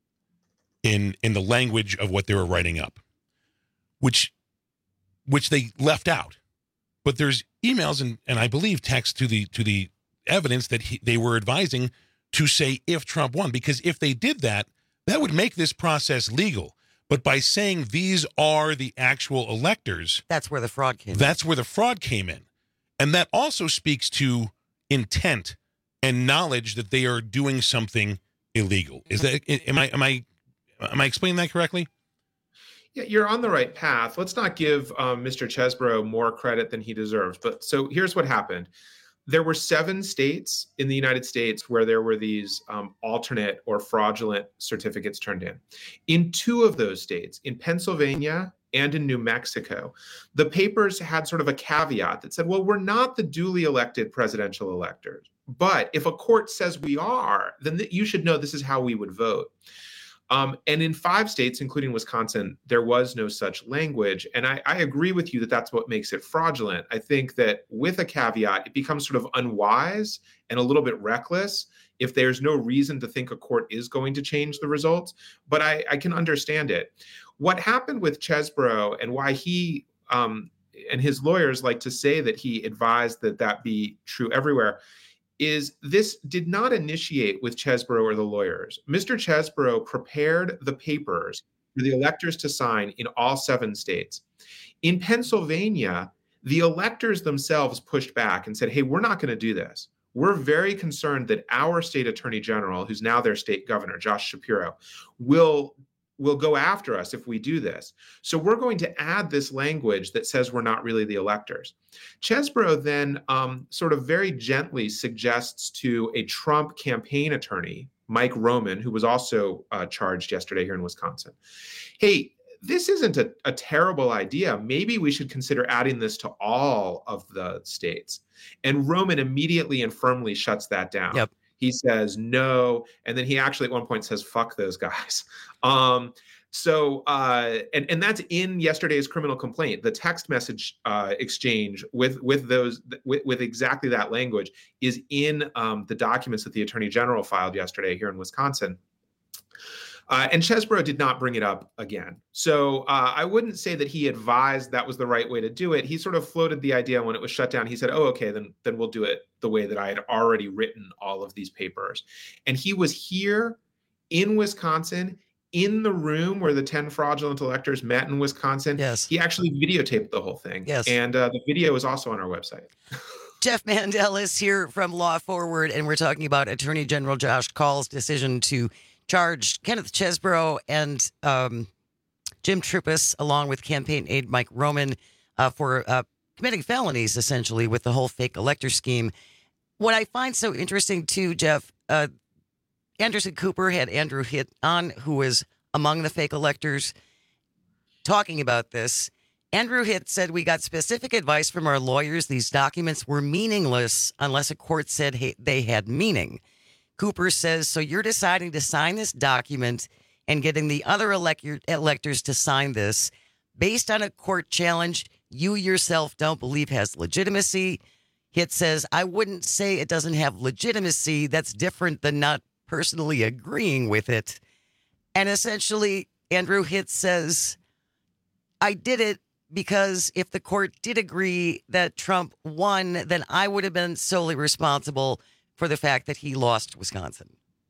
in in the language of what they were writing up, which which they left out. But there's emails and, and I believe text to the to the evidence that he, they were advising to say if Trump won, because if they did that, that would make this process legal. But by saying these are the actual electors, that's where the fraud came. That's where the fraud came in. And that also speaks to intent and knowledge that they are doing something illegal. Is that am I am I am I explaining that correctly? Yeah, you're on the right path. Let's not give um, Mister Chesebro more credit than he deserves. But so here's what happened. There were seven states in the United States where there were these um, alternate or fraudulent certificates turned in. In two of those states, in Pennsylvania and in New Mexico, the papers had sort of a caveat that said, well, we're not the duly elected presidential electors, but if a court says we are, then th- you should know this is how we would vote. Um, and in five states, including Wisconsin, there was no such language. And I, I agree with you that that's what makes it fraudulent. I think that with a caveat, it becomes sort of unwise and a little bit reckless if there's no reason to think a court is going to change the results. But I, I can understand it. What happened with Chesebro and why he um, and his lawyers like to say that he advised that that be true everywhere is this did not initiate with Chesebro or the lawyers. Mister Chesebro prepared the papers for the electors to sign in all seven states. In Pennsylvania, the electors themselves pushed back and said, hey, we're not going to do this. We're very concerned that our state attorney general, who's now their state governor, Josh Shapiro, will will go after us if we do this. So we're going to add this language that says we're not really the electors. Chesebro then um, sort of very gently suggests to a Trump campaign attorney, Mike Roman, who was also uh, charged yesterday here in Wisconsin, hey, this isn't a, a terrible idea. Maybe we should consider adding this to all of the states. And Roman immediately and firmly shuts that down. Yep. He says no, and then he actually at one point says, fuck those guys. Um, so, uh, and, and that's in yesterday's criminal complaint. The text message uh, exchange with with those with, with exactly that language is in um, the documents that the Attorney General filed yesterday here in Wisconsin. Uh, and Chesebro did not bring it up again. So uh, I wouldn't say that he advised that was the right way to do it. He sort of floated the idea when it was shut down. He said, oh, okay, then, then we'll do it the way that I had already written all of these papers. And he was here in Wisconsin, in the room where the ten fraudulent electors met in Wisconsin. Yes. He actually videotaped the whole thing. Yes. And uh, the video is also on our website. Jeff Mandel is here from Law Forward, and we're talking about Attorney General Josh Kaul's decision to charged Kenneth Chesebro and um, Jim Troupis, along with campaign aide Mike Roman, uh, for uh, committing felonies, essentially, with the whole fake elector scheme. What I find so interesting, too, Jeff, uh, Anderson Cooper had Andrew Hitt on, who was among the fake electors, talking about this. Andrew Hitt said, we got specific advice from our lawyers. These documents were meaningless unless a court said hey, they had meaning. Cooper says, so you're deciding to sign this document and getting the other elect- electors to sign this based on a court challenge you yourself don't believe has legitimacy. Hitt says, I wouldn't say it doesn't have legitimacy. That's different than not personally agreeing with it. And essentially, Andrew Hitt says, I did it because if the court did agree that Trump won, then I would have been solely responsible for the fact that he lost Wisconsin.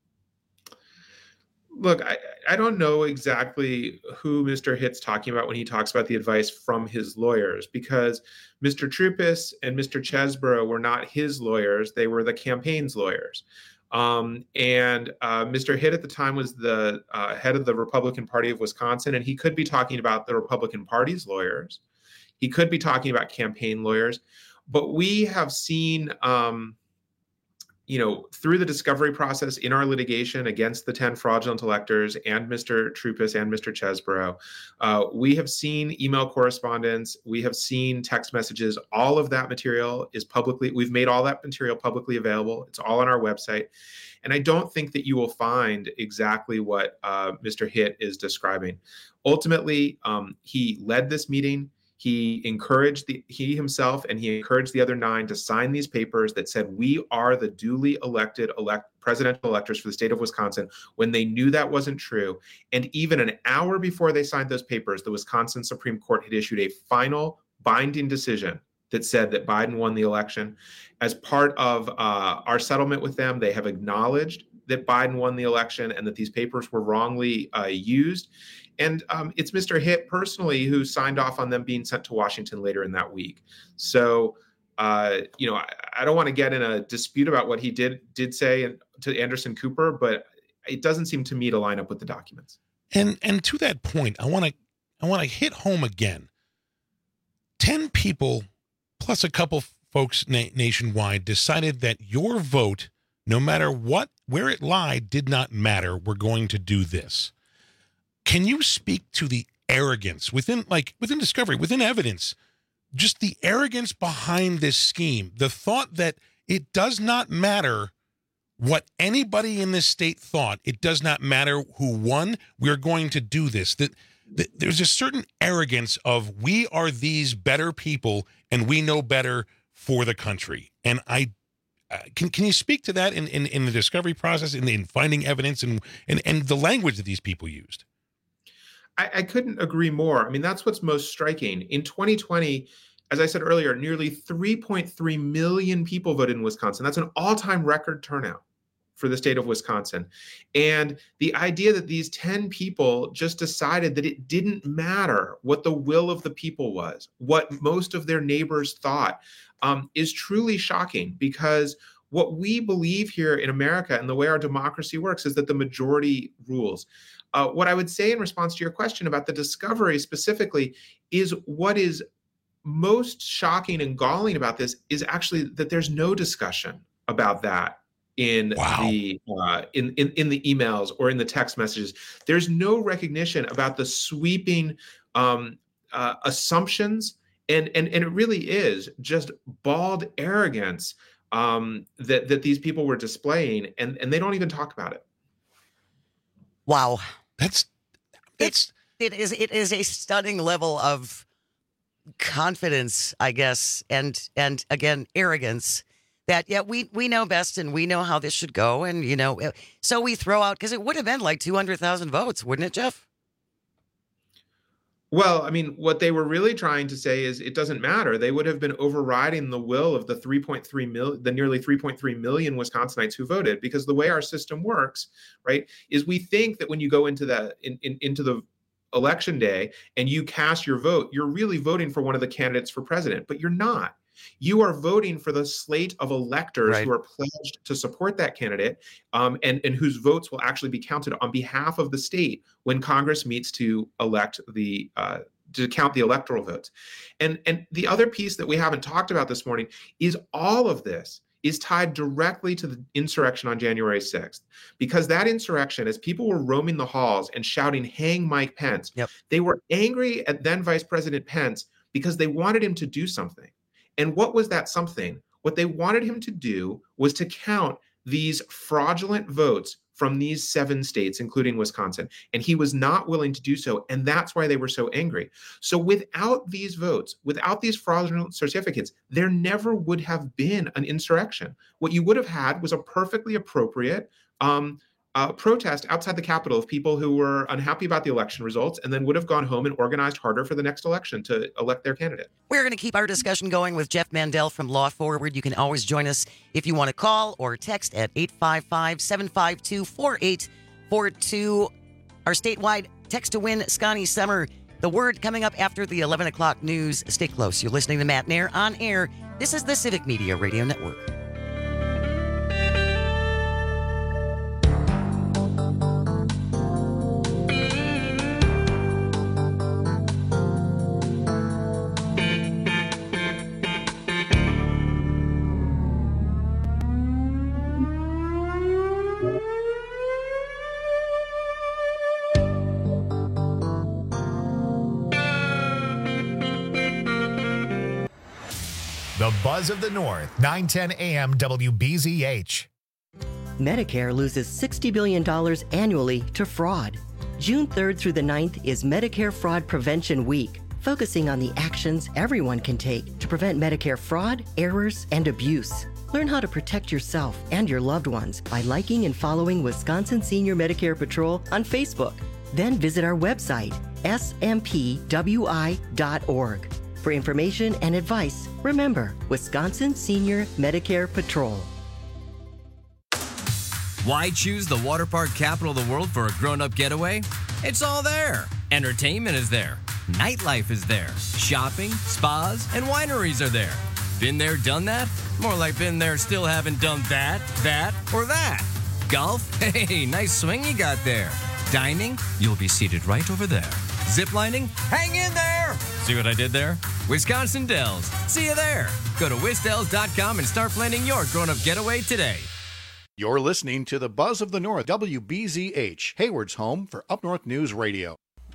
Look, I, I don't know exactly who Mister Hitt's talking about when he talks about the advice from his lawyers, because Mister Troupis and Mister Chesebro were not his lawyers. They were the campaign's lawyers. Um, and uh, Mister Hitt at the time was the uh, head of the Republican Party of Wisconsin, and he could be talking about the Republican Party's lawyers. He could be talking about campaign lawyers. But we have seen... Um, you know, through the discovery process in our litigation against the ten fraudulent electors and Mister Troupis and Mister Chesebro, uh, we have seen email correspondence. We have seen text messages. All of that material is publicly, we've made all that material publicly available. It's all on our website. And I don't think that you will find exactly what uh, Mister Hitt is describing. Ultimately, um, he led this meeting. He encouraged the he himself and he encouraged the other nine to sign these papers that said we are the duly elected elect presidential electors for the state of Wisconsin, when they knew that wasn't true. And even an hour before they signed those papers, the Wisconsin Supreme Court had issued a final binding decision that said that Biden won the election. As part of uh, our settlement with them, they have acknowledged that Biden won the election and that these papers were wrongly uh, used. And um, it's Mister Hitt personally who signed off on them being sent to Washington later in that week. So, uh, you know, I, I don't want to get in a dispute about what he did did say to Anderson Cooper, but it doesn't seem to me to line up with the documents. And and to that point, I want to I want to hit home again. Ten people plus a couple folks na- nationwide decided that your vote, no matter what, where it lied, did not matter. We're going to do this. Can you speak to the arrogance within, like, within Discovery, within evidence, just the arrogance behind this scheme, the thought that it does not matter what anybody in this state thought, it does not matter who won, we're going to do this. That, that there's a certain arrogance of we are these better people and we know better for the country. And I uh, can can you speak to that in, in, in the discovery process, in, in finding evidence and, and, and the language that these people used? I, I couldn't agree more. I mean, that's what's most striking. In twenty twenty, as I said earlier, nearly three point three million people voted in Wisconsin. That's an all-time record turnout for the state of Wisconsin. And the idea that these ten people just decided that it didn't matter what the will of the people was, what most of their neighbors thought, um, is truly shocking, because what we believe here in America and the way our democracy works is that the majority rules. Uh, what I would say in response to your question about the discovery specifically is what is most shocking and galling about this is actually that there's no discussion about that in wow. the uh, in, in in the emails or in the text messages. There's no recognition about the sweeping um, uh, assumptions, and and and it really is just bald arrogance um, that that these people were displaying, and and they don't even talk about it. Wow, that's that's it, it is it is a stunning level of confidence, I guess, and and again arrogance. That, yeah, we, we know best and we know how this should go. And, you know, so we throw out, because it would have been like two hundred thousand votes, wouldn't it, Jeff? Well, I mean, what they were really trying to say is it doesn't matter. They would have been overriding the will of the three point three million, the nearly three point three million Wisconsinites who voted, because the way our system works, right, is we think that when you go into the in, in, into the election day and you cast your vote, you're really voting for one of the candidates for president, but you're not. You are voting for the slate of electors right. who are pledged to support that candidate, um, and, and whose votes will actually be counted on behalf of the state when Congress meets to elect the uh, to count the electoral votes. And, and the other piece that we haven't talked about this morning is all of this is tied directly to the insurrection on January sixth, because that insurrection, as people were roaming the halls and shouting, "Hang Mike Pence," yep. they were angry at then Vice President Pence because they wanted him to do something. And what was that something? What they wanted him to do was to count these fraudulent votes from these seven states, including Wisconsin. And he was not willing to do so. And that's why they were so angry. So without these votes, without these fraudulent certificates, there never would have been an insurrection. What you would have had was a perfectly appropriate um, Uh, protest outside the Capitol of people who were unhappy about the election results and then would have gone home and organized harder for the next election to elect their candidate. We're going to keep our discussion going with Jeff Mandel from Law Forward. You can always join us if you want to call or text at eight five five, seven five two, four eight four two. Our statewide text to win, Scotty Summer. The word coming up after the eleven o'clock news. Stay close. You're listening to Matt Nair on air. This is the Civic Media Radio Network. The Buzz of the North, nine ten A M W B Z H. Medicare loses sixty billion dollars annually to fraud. June third through the ninth is Medicare Fraud Prevention Week. focusing on the actions everyone can take to prevent Medicare fraud, errors, and abuse. Learn how to protect yourself and your loved ones by liking and following Wisconsin Senior Medicare Patrol on Facebook. Then visit our website, S M P W I dot org. For information and advice, remember Wisconsin Senior Medicare Patrol. Why choose the water park capital of the world for a grown-up getaway? It's all there. Entertainment is there. Nightlife is there. Shopping, spas, and wineries are there. Been there, done that? More like been there, still haven't done that, that, or that. Golf? Hey, nice swing you got there. Dining? You'll be seated right over there. Ziplining? Hang in there! See what I did there? Wisconsin Dells. See you there. Go to wisdells dot com and start planning your grown-up getaway today. You're listening to the Buzz of the North, W B Z H, Hayward's home for Up North News Radio.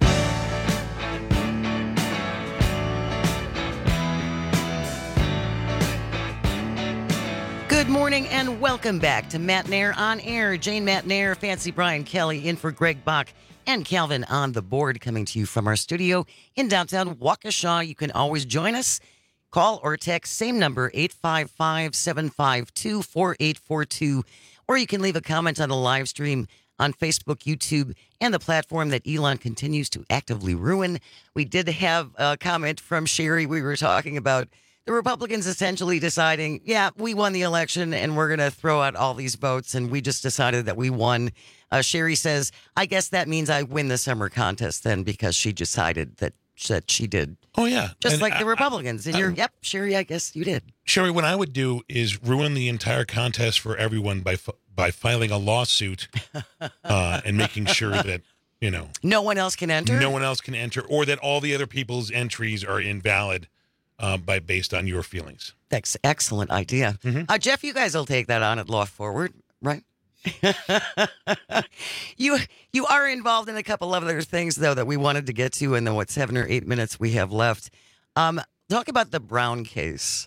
Good morning and welcome back to Matt Nair on Air. Jane Matt Nair, Fancy Brian Kelly in for Greg Bach and Calvin on the board, coming to you from our studio in downtown Waukesha. You can always join us. Call or text, same number, eight five five, seven five two, four eight four two. Or you can leave a comment on the live stream on Facebook, YouTube, and the platform that Elon continues to actively ruin. We did have a comment from Sherry. We were talking about the Republicans essentially deciding, yeah, we won the election and we're going to throw out all these votes, and we just decided that we won. Uh, Sherry says, I guess that means I win the summer contest then, because she decided that, that she did. Oh, yeah. Just And like I- the Republicans. And I- you're, yep, Sherry, I guess you did. Sherry, what I would do is ruin the entire contest for everyone by fi- by filing a lawsuit uh, and making sure that, you know, No one else can enter? no one else can enter, or that all the other people's entries are invalid uh, by based on your feelings. That's an excellent idea. Uh, Jeff, you guys will take that on at Law Forward, right? you you are involved in a couple of other things, though, that we wanted to get to in the, what, seven or eight minutes we have left. Um, talk about the Brown case.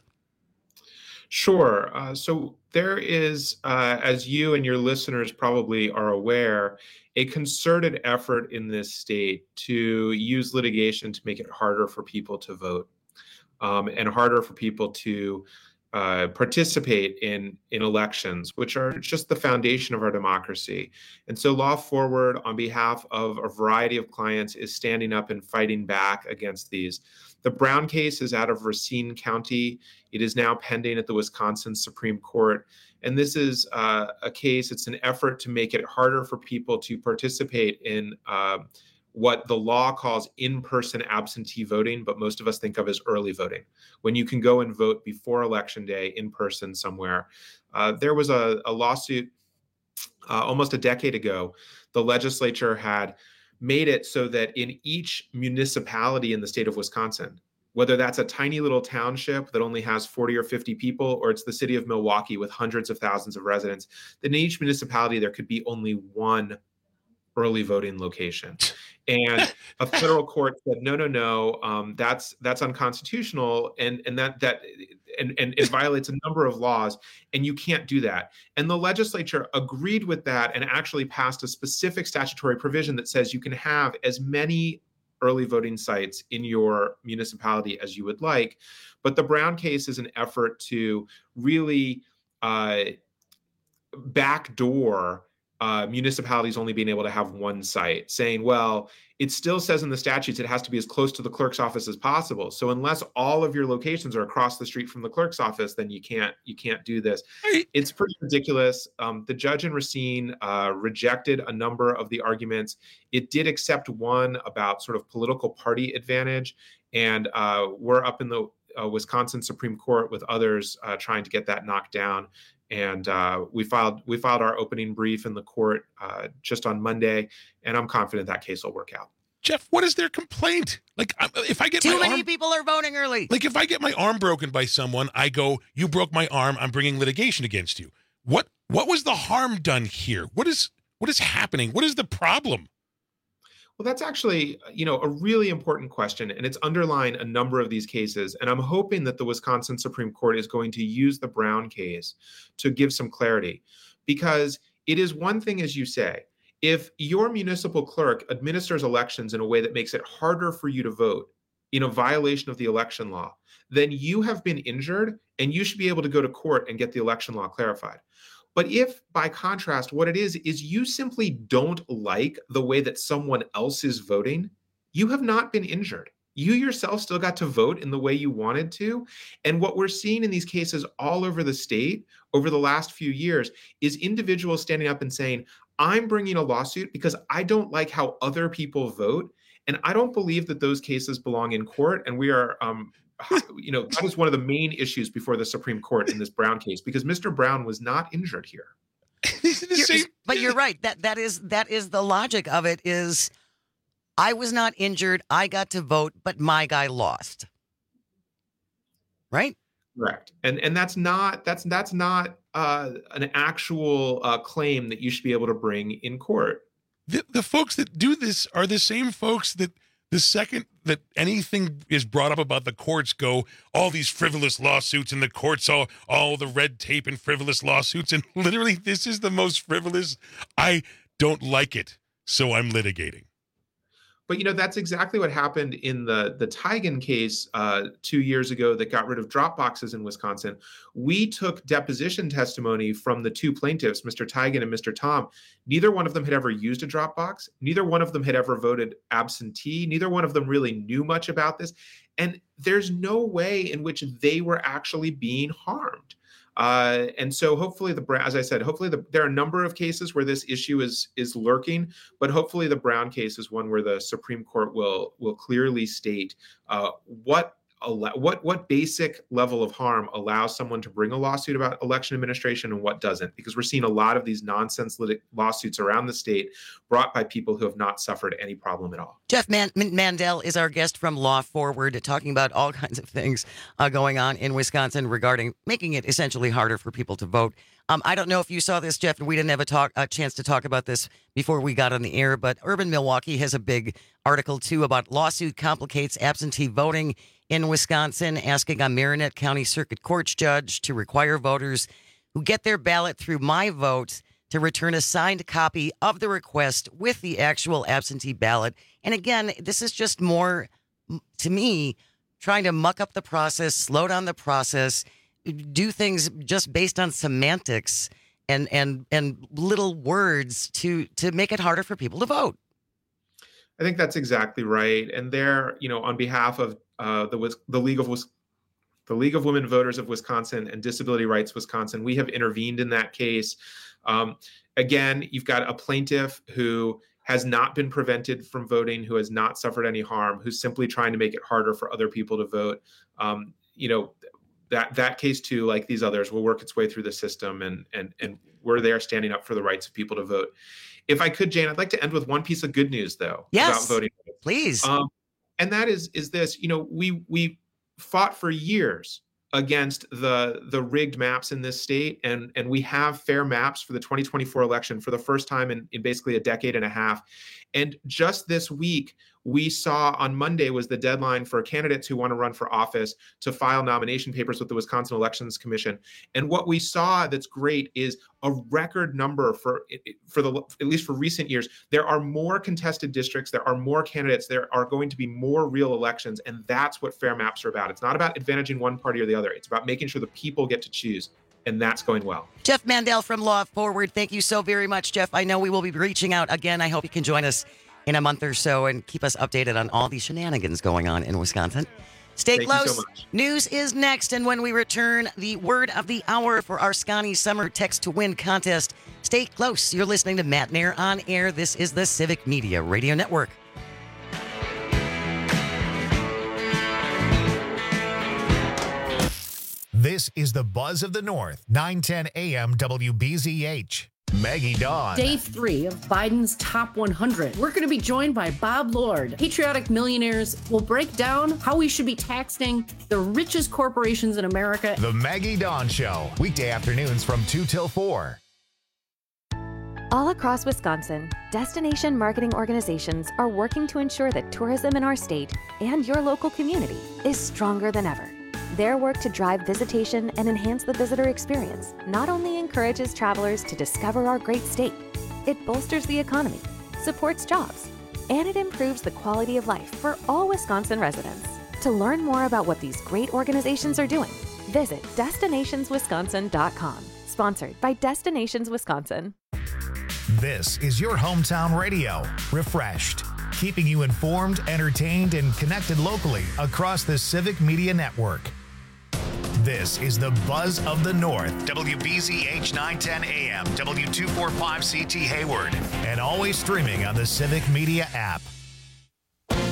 Sure. Uh, so there is, uh, as you and your listeners probably are aware, a concerted effort in this state to use litigation to make it harder for people to vote, um, and harder for people to uh, participate in, in elections, which are just the foundation of our democracy. And so Law Forward, on behalf of a variety of clients, is standing up and fighting back against these. The Brown case is out of Racine County. It is now pending at the Wisconsin Supreme Court. And this is uh, a case, it's an effort to make it harder for people to participate in uh, what the law calls in-person absentee voting, but most of us think of as early voting, when you can go and vote before Election Day in person somewhere. Uh, there was a, a lawsuit uh, almost a decade ago. The legislature had made it so that in each municipality in the state of Wisconsin, whether that's a tiny little township that only has forty or fifty people, or it's the city of Milwaukee with hundreds of thousands of residents, then in each municipality there could be only one early voting location. And a federal court said, no, no, no, um, that's that's unconstitutional, and and that that and, and it violates a number of laws, and you can't do that. And the legislature agreed with that and actually passed a specific statutory provision that says you can have as many early voting sites in your municipality as you would like. But the Brown case is an effort to really uh, backdoor Uh, municipalities only being able to have one site, saying, well, it still says in the statutes it has to be as close to the clerk's office as possible. So unless all of your locations are across the street from the clerk's office, then you can't you can't do this. It's pretty ridiculous. Um, the judge in Racine uh, rejected a number of the arguments. It did accept one about sort of political party advantage, and uh, we're up in the uh, Wisconsin Supreme Court with others uh, trying to get that knocked down. And uh, we filed we filed our opening brief in the court uh, just on Monday, and I'm confident that case will work out. Jeff, what is their complaint? Like, I- if I get Too my many arm, people are voting early. like if I get my arm broken by someone, I go, "You broke my arm. I'm bringing litigation against you." What what was the harm done here? What is what is happening? What is the problem? Well, that's actually, you know, a really important question, and it's underlying a number of these cases. And I'm hoping that the Wisconsin Supreme Court is going to use the Brown case to give some clarity, because it is one thing, as you say, if your municipal clerk administers elections in a way that makes it harder for you to vote, in a violation of the election law, then you have been injured and you should be able to go to court and get the election law clarified. But if, by contrast, what it is, is you simply don't like the way that someone else is voting, you have not been injured. You yourself still got to vote in the way you wanted to. And what we're seeing in these cases all over the state over the last few years is individuals standing up and saying, I'm bringing a lawsuit because I don't like how other people vote. And I don't believe that those cases belong in court. And we are, um, you know, that is one of the main issues before the Supreme Court in this Brown case, because Mister Brown was not injured here. You're, but you're right. That that is that is the logic of it is I was not injured. I got to vote, but my guy lost. Right? Correct. And and that's not that's that's not uh, an actual uh, claim that you should be able to bring in court. The, the folks that do this are the same folks that the second that anything is brought up about the courts go, all these frivolous lawsuits and the courts, all, all the red tape and frivolous lawsuits. And literally, this is the most frivolous. I don't like it, so I'm litigating. But, you know, that's exactly what happened in the, the Tigan case uh, two years ago that got rid of drop boxes in Wisconsin. We took deposition testimony from the two plaintiffs, Mister Tigan and Mister Tom. Neither one of them had ever used a drop box. Neither one of them had ever voted absentee. Neither one of them really knew much about this. And there's no way in which they were actually being harmed. Uh, and so hopefully the, as I said, hopefully the, there are a number of cases where this issue is is lurking, but hopefully the Brown case is one where the Supreme Court will will clearly state uh, what what what basic level of harm allows someone to bring a lawsuit about election administration and what doesn't, because we're seeing a lot of these nonsense lit- lawsuits around the state brought by people who have not suffered any problem at all. Jeff Man- Mandel is our guest from Law Forward, talking about all kinds of things uh, going on in Wisconsin regarding making it essentially harder for people to vote. Um, I don't know if you saw this, Jeff, and we didn't have a, talk, a chance to talk about this before we got on the air, but Urban Milwaukee has a big article, too, about lawsuit complicates absentee voting in Wisconsin, asking a Marinette County Circuit Court judge to require voters who get their ballot through My Vote to return a signed copy of the request with the actual absentee ballot. And again, this is just more, to me, trying to muck up the process, slow down the process, do things just based on semantics and and and little words to to make it harder for people to vote. I think that's exactly right. And there, you know, on behalf of uh, the the League of the League of Women Voters of Wisconsin and Disability Rights Wisconsin, we have intervened in that case. Um, again, you've got a plaintiff who has not been prevented from voting, who has not suffered any harm, who's simply trying to make it harder for other people to vote. Um, you know, that that case too, like these others, will work its way through the system, and and and we're there standing up for the rights of people to vote. If I could, Jane, I'd like to end with one piece of good news, though, yes, about voting. Please. Um, and that is is this, you know, we we fought for years against the the rigged maps in this state, and and we have fair maps for the twenty twenty-four election for the first time in, in basically a decade and a half. And just this week, we saw on Monday was the deadline for candidates who want to run for office to file nomination papers with the Wisconsin Elections Commission. And what we saw that's great is a record number for for the at least for recent years. There are more contested districts. There are more candidates. There are going to be more real elections. And that's what fair maps are about. It's not about advantaging one party or the other. It's about making sure the people get to choose. And that's going well. Jeff Mandel from Law Forward, thank you so very much, Jeff. I know we will be reaching out again. I hope you can join us in a month or so and keep us updated on all these shenanigans going on in Wisconsin. Stay Thank close. you so much. News is next. And when we return, the word of the hour for our Scotty Summer Text to Win contest. Stay close. You're listening to Matt Nair on Air. This is the Civic Media Radio Network. This is the Buzz of the North, nine ten A M W B Z H. Maggie Dawn. Day three of Biden's Top one hundred. We're going to be joined by Bob Lord. Patriotic Millionaires will break down how we should be taxing the richest corporations in America. The Maggie Dawn Show, weekday afternoons from two till four. All across Wisconsin, destination marketing organizations are working to ensure that tourism in our state and your local community is stronger than ever. Their work to drive visitation and enhance the visitor experience not only encourages travelers to discover our great state, it bolsters the economy, supports jobs, and it improves the quality of life for all Wisconsin residents. To learn more about what these great organizations are doing, visit destinations wisconsin dot com. Sponsored by Destinations Wisconsin. This is your hometown radio, Refreshed, keeping you informed, entertained, and connected locally across the Civic Media Network. This is the Buzz of the North, W B Z H nine ten A M, W two forty-five C T Hayward, and always streaming on the Civic Media app.